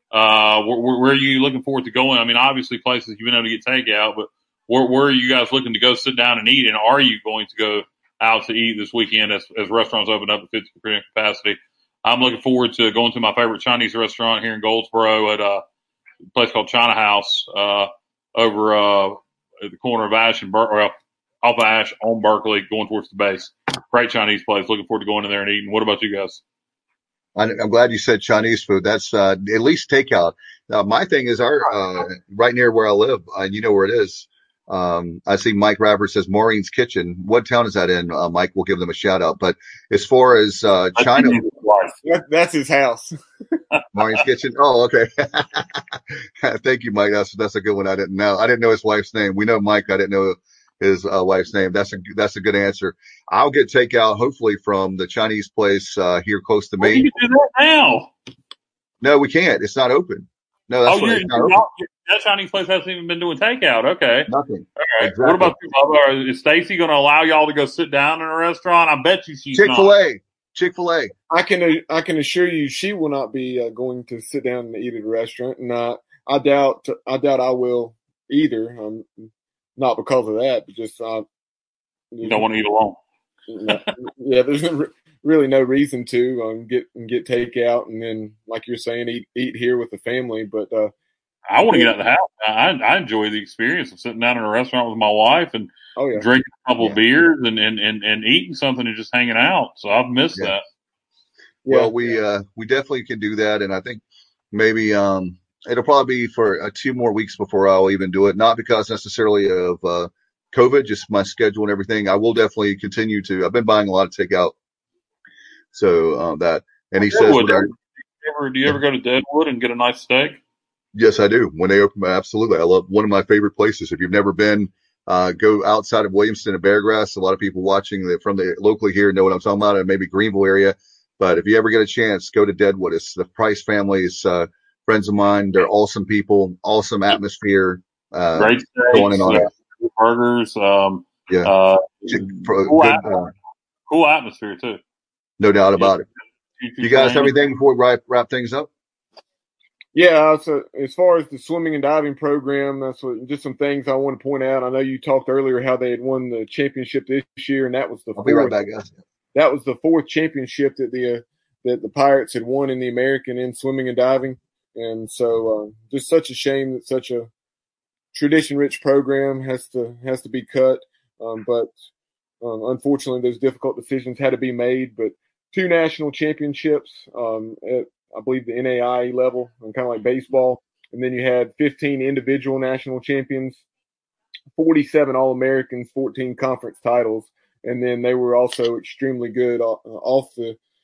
where are you looking forward to going? I mean, obviously places you've been able to get takeout, but where are you guys looking to go sit down and eat? And are you going to go out to eat this weekend as restaurants open up at 50% capacity? I'm looking forward to going to my favorite Chinese restaurant here in Goldsboro at a place called China House over at the corner of Ash and off of Ash on Berkeley, going towards the base. Great Chinese place. Looking forward to going in there and eating. What about you guys? I'm glad you said Chinese food. That's at least takeout. Now, my thing is right near where I live, and you know where it is. I see Mike Rapper says Maureen's Kitchen. What town is that in? Mike, we'll give them a shout out. But as far as China, that's his house. Maureen's Kitchen. Oh, okay. Thank you, Mike. That's a good one. I didn't know his wife's name. We know Mike. I didn't know his wife's name. That's a good answer. I'll get takeout hopefully from the Chinese place here close to me. You can do that now. No, we can't. It's not open. No, that's it's not open. That Chinese place hasn't even been doing takeout. Okay. Nothing. All right. Exactly. What about you, Bubba? Is Stacy going to allow y'all to go sit down in a restaurant? I bet you she's Chick-fil-A. Chick-fil-A. I can assure you she will not be going to sit down and eat at a restaurant, and I doubt I will either. Not because of that, but just you don't want to eat alone. Yeah, there's really no reason to get takeout, and then like you're saying, eat here with the family. But I want to get out of the house. I enjoy the experience of sitting down in a restaurant with my wife and drinking a couple of beers and eating something and just hanging out. So I've missed that. Well, we definitely can do that, and I think maybe it'll probably be for 2 more weeks before I'll even do it. Not because necessarily of COVID, just my schedule and everything. I will definitely continue to. I've been buying a lot of takeout, so that. And he says, do you ever go to Deadwood and get a nice steak? Yes, I do. When they open, absolutely. I love one of my favorite places. If you've never been, go outside of Williamston and Beargrass. A lot of people watching from the locally here know what I'm talking about, and maybe Greenville area. But if you ever get a chance, go to Deadwood. It's the Price family. It's friends of mine. They're awesome people, awesome atmosphere. Great steaks, going on burgers. Cool atmosphere too. No doubt about it. You guys have anything before we wrap things up? Yeah, so as far as the swimming and diving program, just some things I want to point out. I know you talked earlier how they had won the championship this year, and that was the I'll be right back, guys. That was the 4th championship that the Pirates had won in the American in swimming and diving, and so just such a shame that such a tradition-rich program has to be cut. But unfortunately, those difficult decisions had to be made. But 2 national championships at, I believe, the NAIA level, and kind of like baseball. And then you had 15 individual national champions, 47 All-Americans, 14 conference titles. And then they were also extremely good out of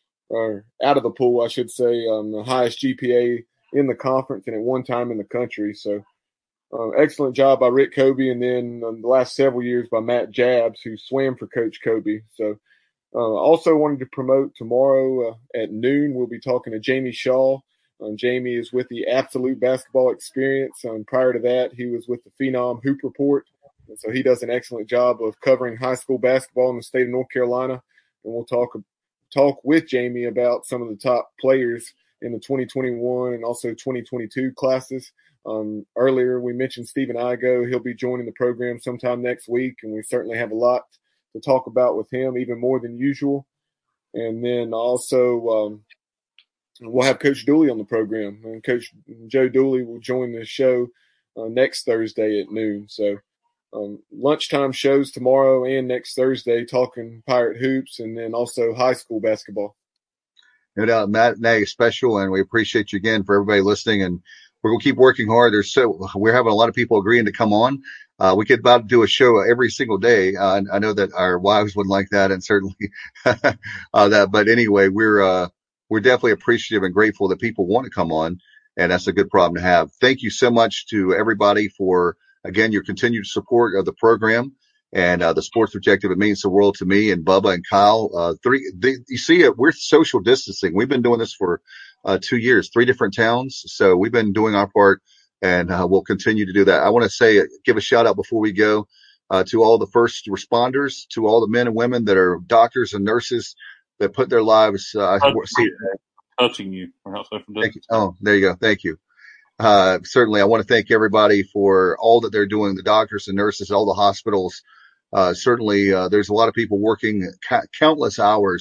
the pool, I should say, the highest GPA in the conference and at one time in the country. So excellent job by Rick Kobe. And then the last several years by Matt Jabs, who swam for Coach Kobe. So also wanted to promote tomorrow at noon, we'll be talking to Jamie Shaw. Jamie is with the Absolute Basketball Experience. Prior to that, he was with the Phenom Hoop Report. And so he does an excellent job of covering high school basketball in the state of North Carolina. And we'll talk with Jamie about some of the top players in the 2021 and also 2022 classes. Earlier, we mentioned Stephen Igo. He'll be joining the program sometime next week, and we certainly have a lot to talk about with him, even more than usual. And then also we'll have Coach Dooley on the program, and Coach Joe Dooley will join the show next Thursday at noon. So lunchtime shows tomorrow and next Thursday talking Pirate hoops and then also high school basketball. No doubt, Matt Nay special, and we appreciate you again for everybody listening. And we're going to keep working hard. We're having a lot of people agreeing to come on. We could about do a show every single day. I know that our wives wouldn't like that, and certainly that. But anyway, we're definitely appreciative and grateful that people want to come on, and that's a good problem to have. Thank you so much to everybody for, again, your continued support of the program and the Sports Objective. It means the world to me and Bubba and Kyle. You see it. We're social distancing. We've been doing this for 2 years, 3 different towns. So we've been doing our part, and we'll continue to do that. I want to give a shout out before we go to all the first responders, to all the men and women that are doctors and nurses that put their lives. Touching you. Thank you. Oh, there you go. Thank you. Certainly, I want to thank everybody for all that they're doing, the doctors and nurses, all the hospitals. Certainly, there's a lot of people working countless hours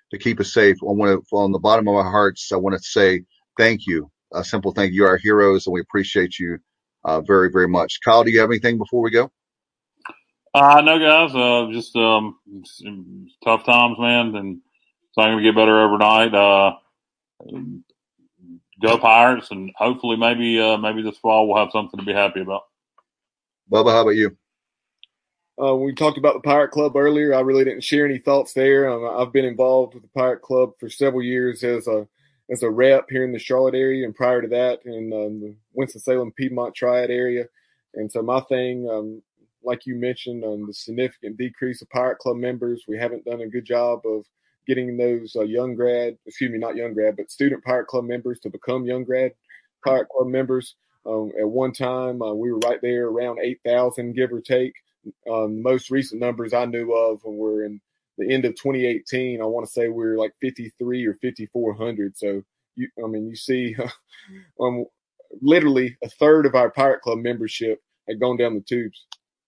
to keep us safe. On the bottom of our hearts, I want to say thank you. A simple thank you. You're our heroes, and we appreciate you very, very much. Kyle, do you have anything before we go? No, guys. Just tough times, man, and it's not going to get better overnight. Go Pirates, and hopefully maybe this fall we'll have something to be happy about. Bubba, how about you? We talked about the Pirate Club earlier. I really didn't share any thoughts there. I've been involved with the Pirate Club for several years as a rep here in the Charlotte area, and prior to that in the Winston-Salem Piedmont Triad area. And so my thing, like you mentioned, the significant decrease of Pirate Club members. We haven't done a good job of getting those student Pirate Club members to become young grad Pirate Club members. At one time, we were right there around 8,000, give or take. Most recent numbers I knew of were in the end of 2018. I want to say we were like 53 or 5,400. So, you see literally a third of our Pirate Club membership had gone down the tubes.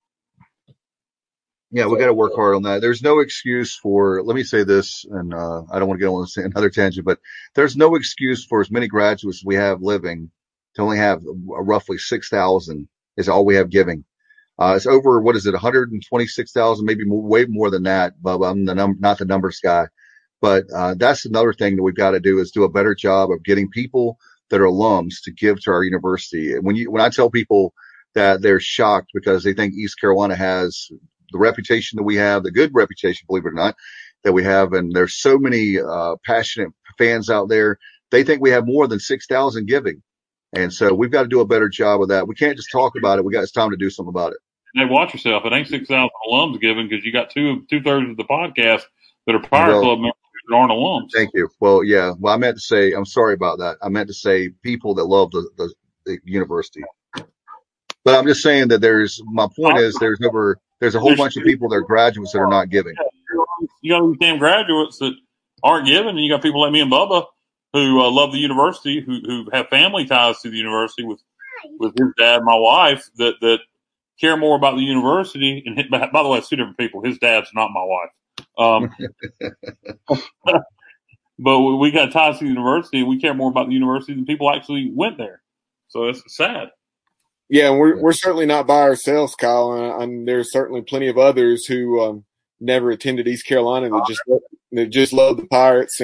Yeah, we got to work hard on that. There's no excuse for, let me say this, and I don't want to get on another tangent, but there's no excuse for as many graduates as we have living to only have roughly 6,000 is all we have giving. It's over, 126,000, maybe way more than that, but I'm not the numbers guy. But that's another thing that we've got to do is do a better job of getting people that are alums to give to our university. When I tell people that they're shocked because they think East Carolina has the reputation that we have, the good reputation, believe it or not, that we have, and there's so many passionate fans out there, they think we have more than 6,000 giving. And so we've got to do a better job of that. We can't just talk about it. It's time to do something about it. Hey, watch yourself. It ain't 6,000 alums giving because you got two-thirds of the podcast that are Pirate Club members that aren't alums. Thank you. Well, yeah. Well, I meant to say, I'm sorry about that. I meant to say people that love the university. But I'm just saying that my point is there's a whole bunch of people that are graduates that are not giving. You got these damn graduates that aren't giving, and you got people like me and Bubba who love the university, who have family ties to the university with his dad and my wife that care more about the university. And by the way, it's two different people. His dad's not my wife. But we got ties to the university, and we care more about the university than people actually went there. So it's sad. Yeah, and we're certainly not by ourselves, Kyle. And there's certainly plenty of others who never attended East Carolina that just love the Pirates.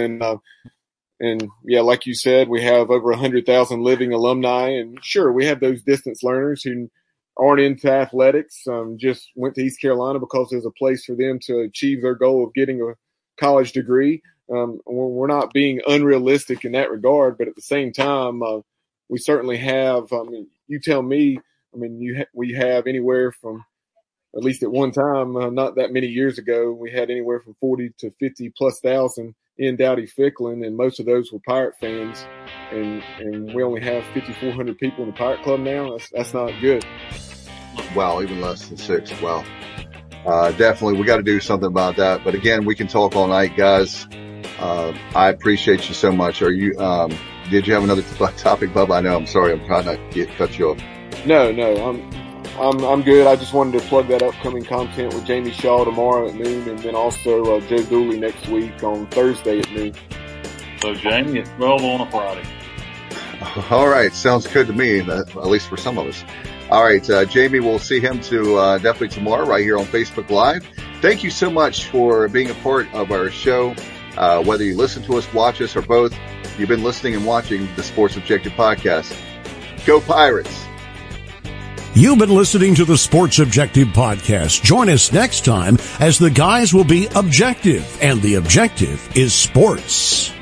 And yeah, like you said, we have over 100,000 living alumni. And sure, we have those distance learners who aren't into athletics, just went to East Carolina because there's a place for them to achieve their goal of getting a college degree. We're not being unrealistic in that regard, but at the same time, we certainly have. You tell me. We have anywhere from, at least at one time, not that many years ago, we had anywhere from 40 to 50 plus thousand in Dowdy-Ficklen, and most of those were Pirate fans. And we only have 5,400 people in the Pirate Club now. That's not good. Wow, even less than 6. Wow. Definitely, we got to do something about that. But again, we can talk all night, guys. I appreciate you so much. Did you have another topic, Bubba? I know. I'm sorry. I'm trying not to cut you off. No. I'm good. I just wanted to plug that upcoming content with Jamie Shaw tomorrow at noon, and then also Joe Dooley next week on Thursday at noon. So Jamie at 12 on a Friday. All right. Sounds good to me, at least for some of us. All right. Jamie, we'll see him definitely tomorrow right here on Facebook Live. Thank you so much for being a part of our show. Whether you listen to us, watch us, or both, you've been listening and watching the Sports Objective Podcast. Go Pirates! You've been listening to the Sports Objective Podcast. Join us next time as the guys will be objective, and the objective is sports.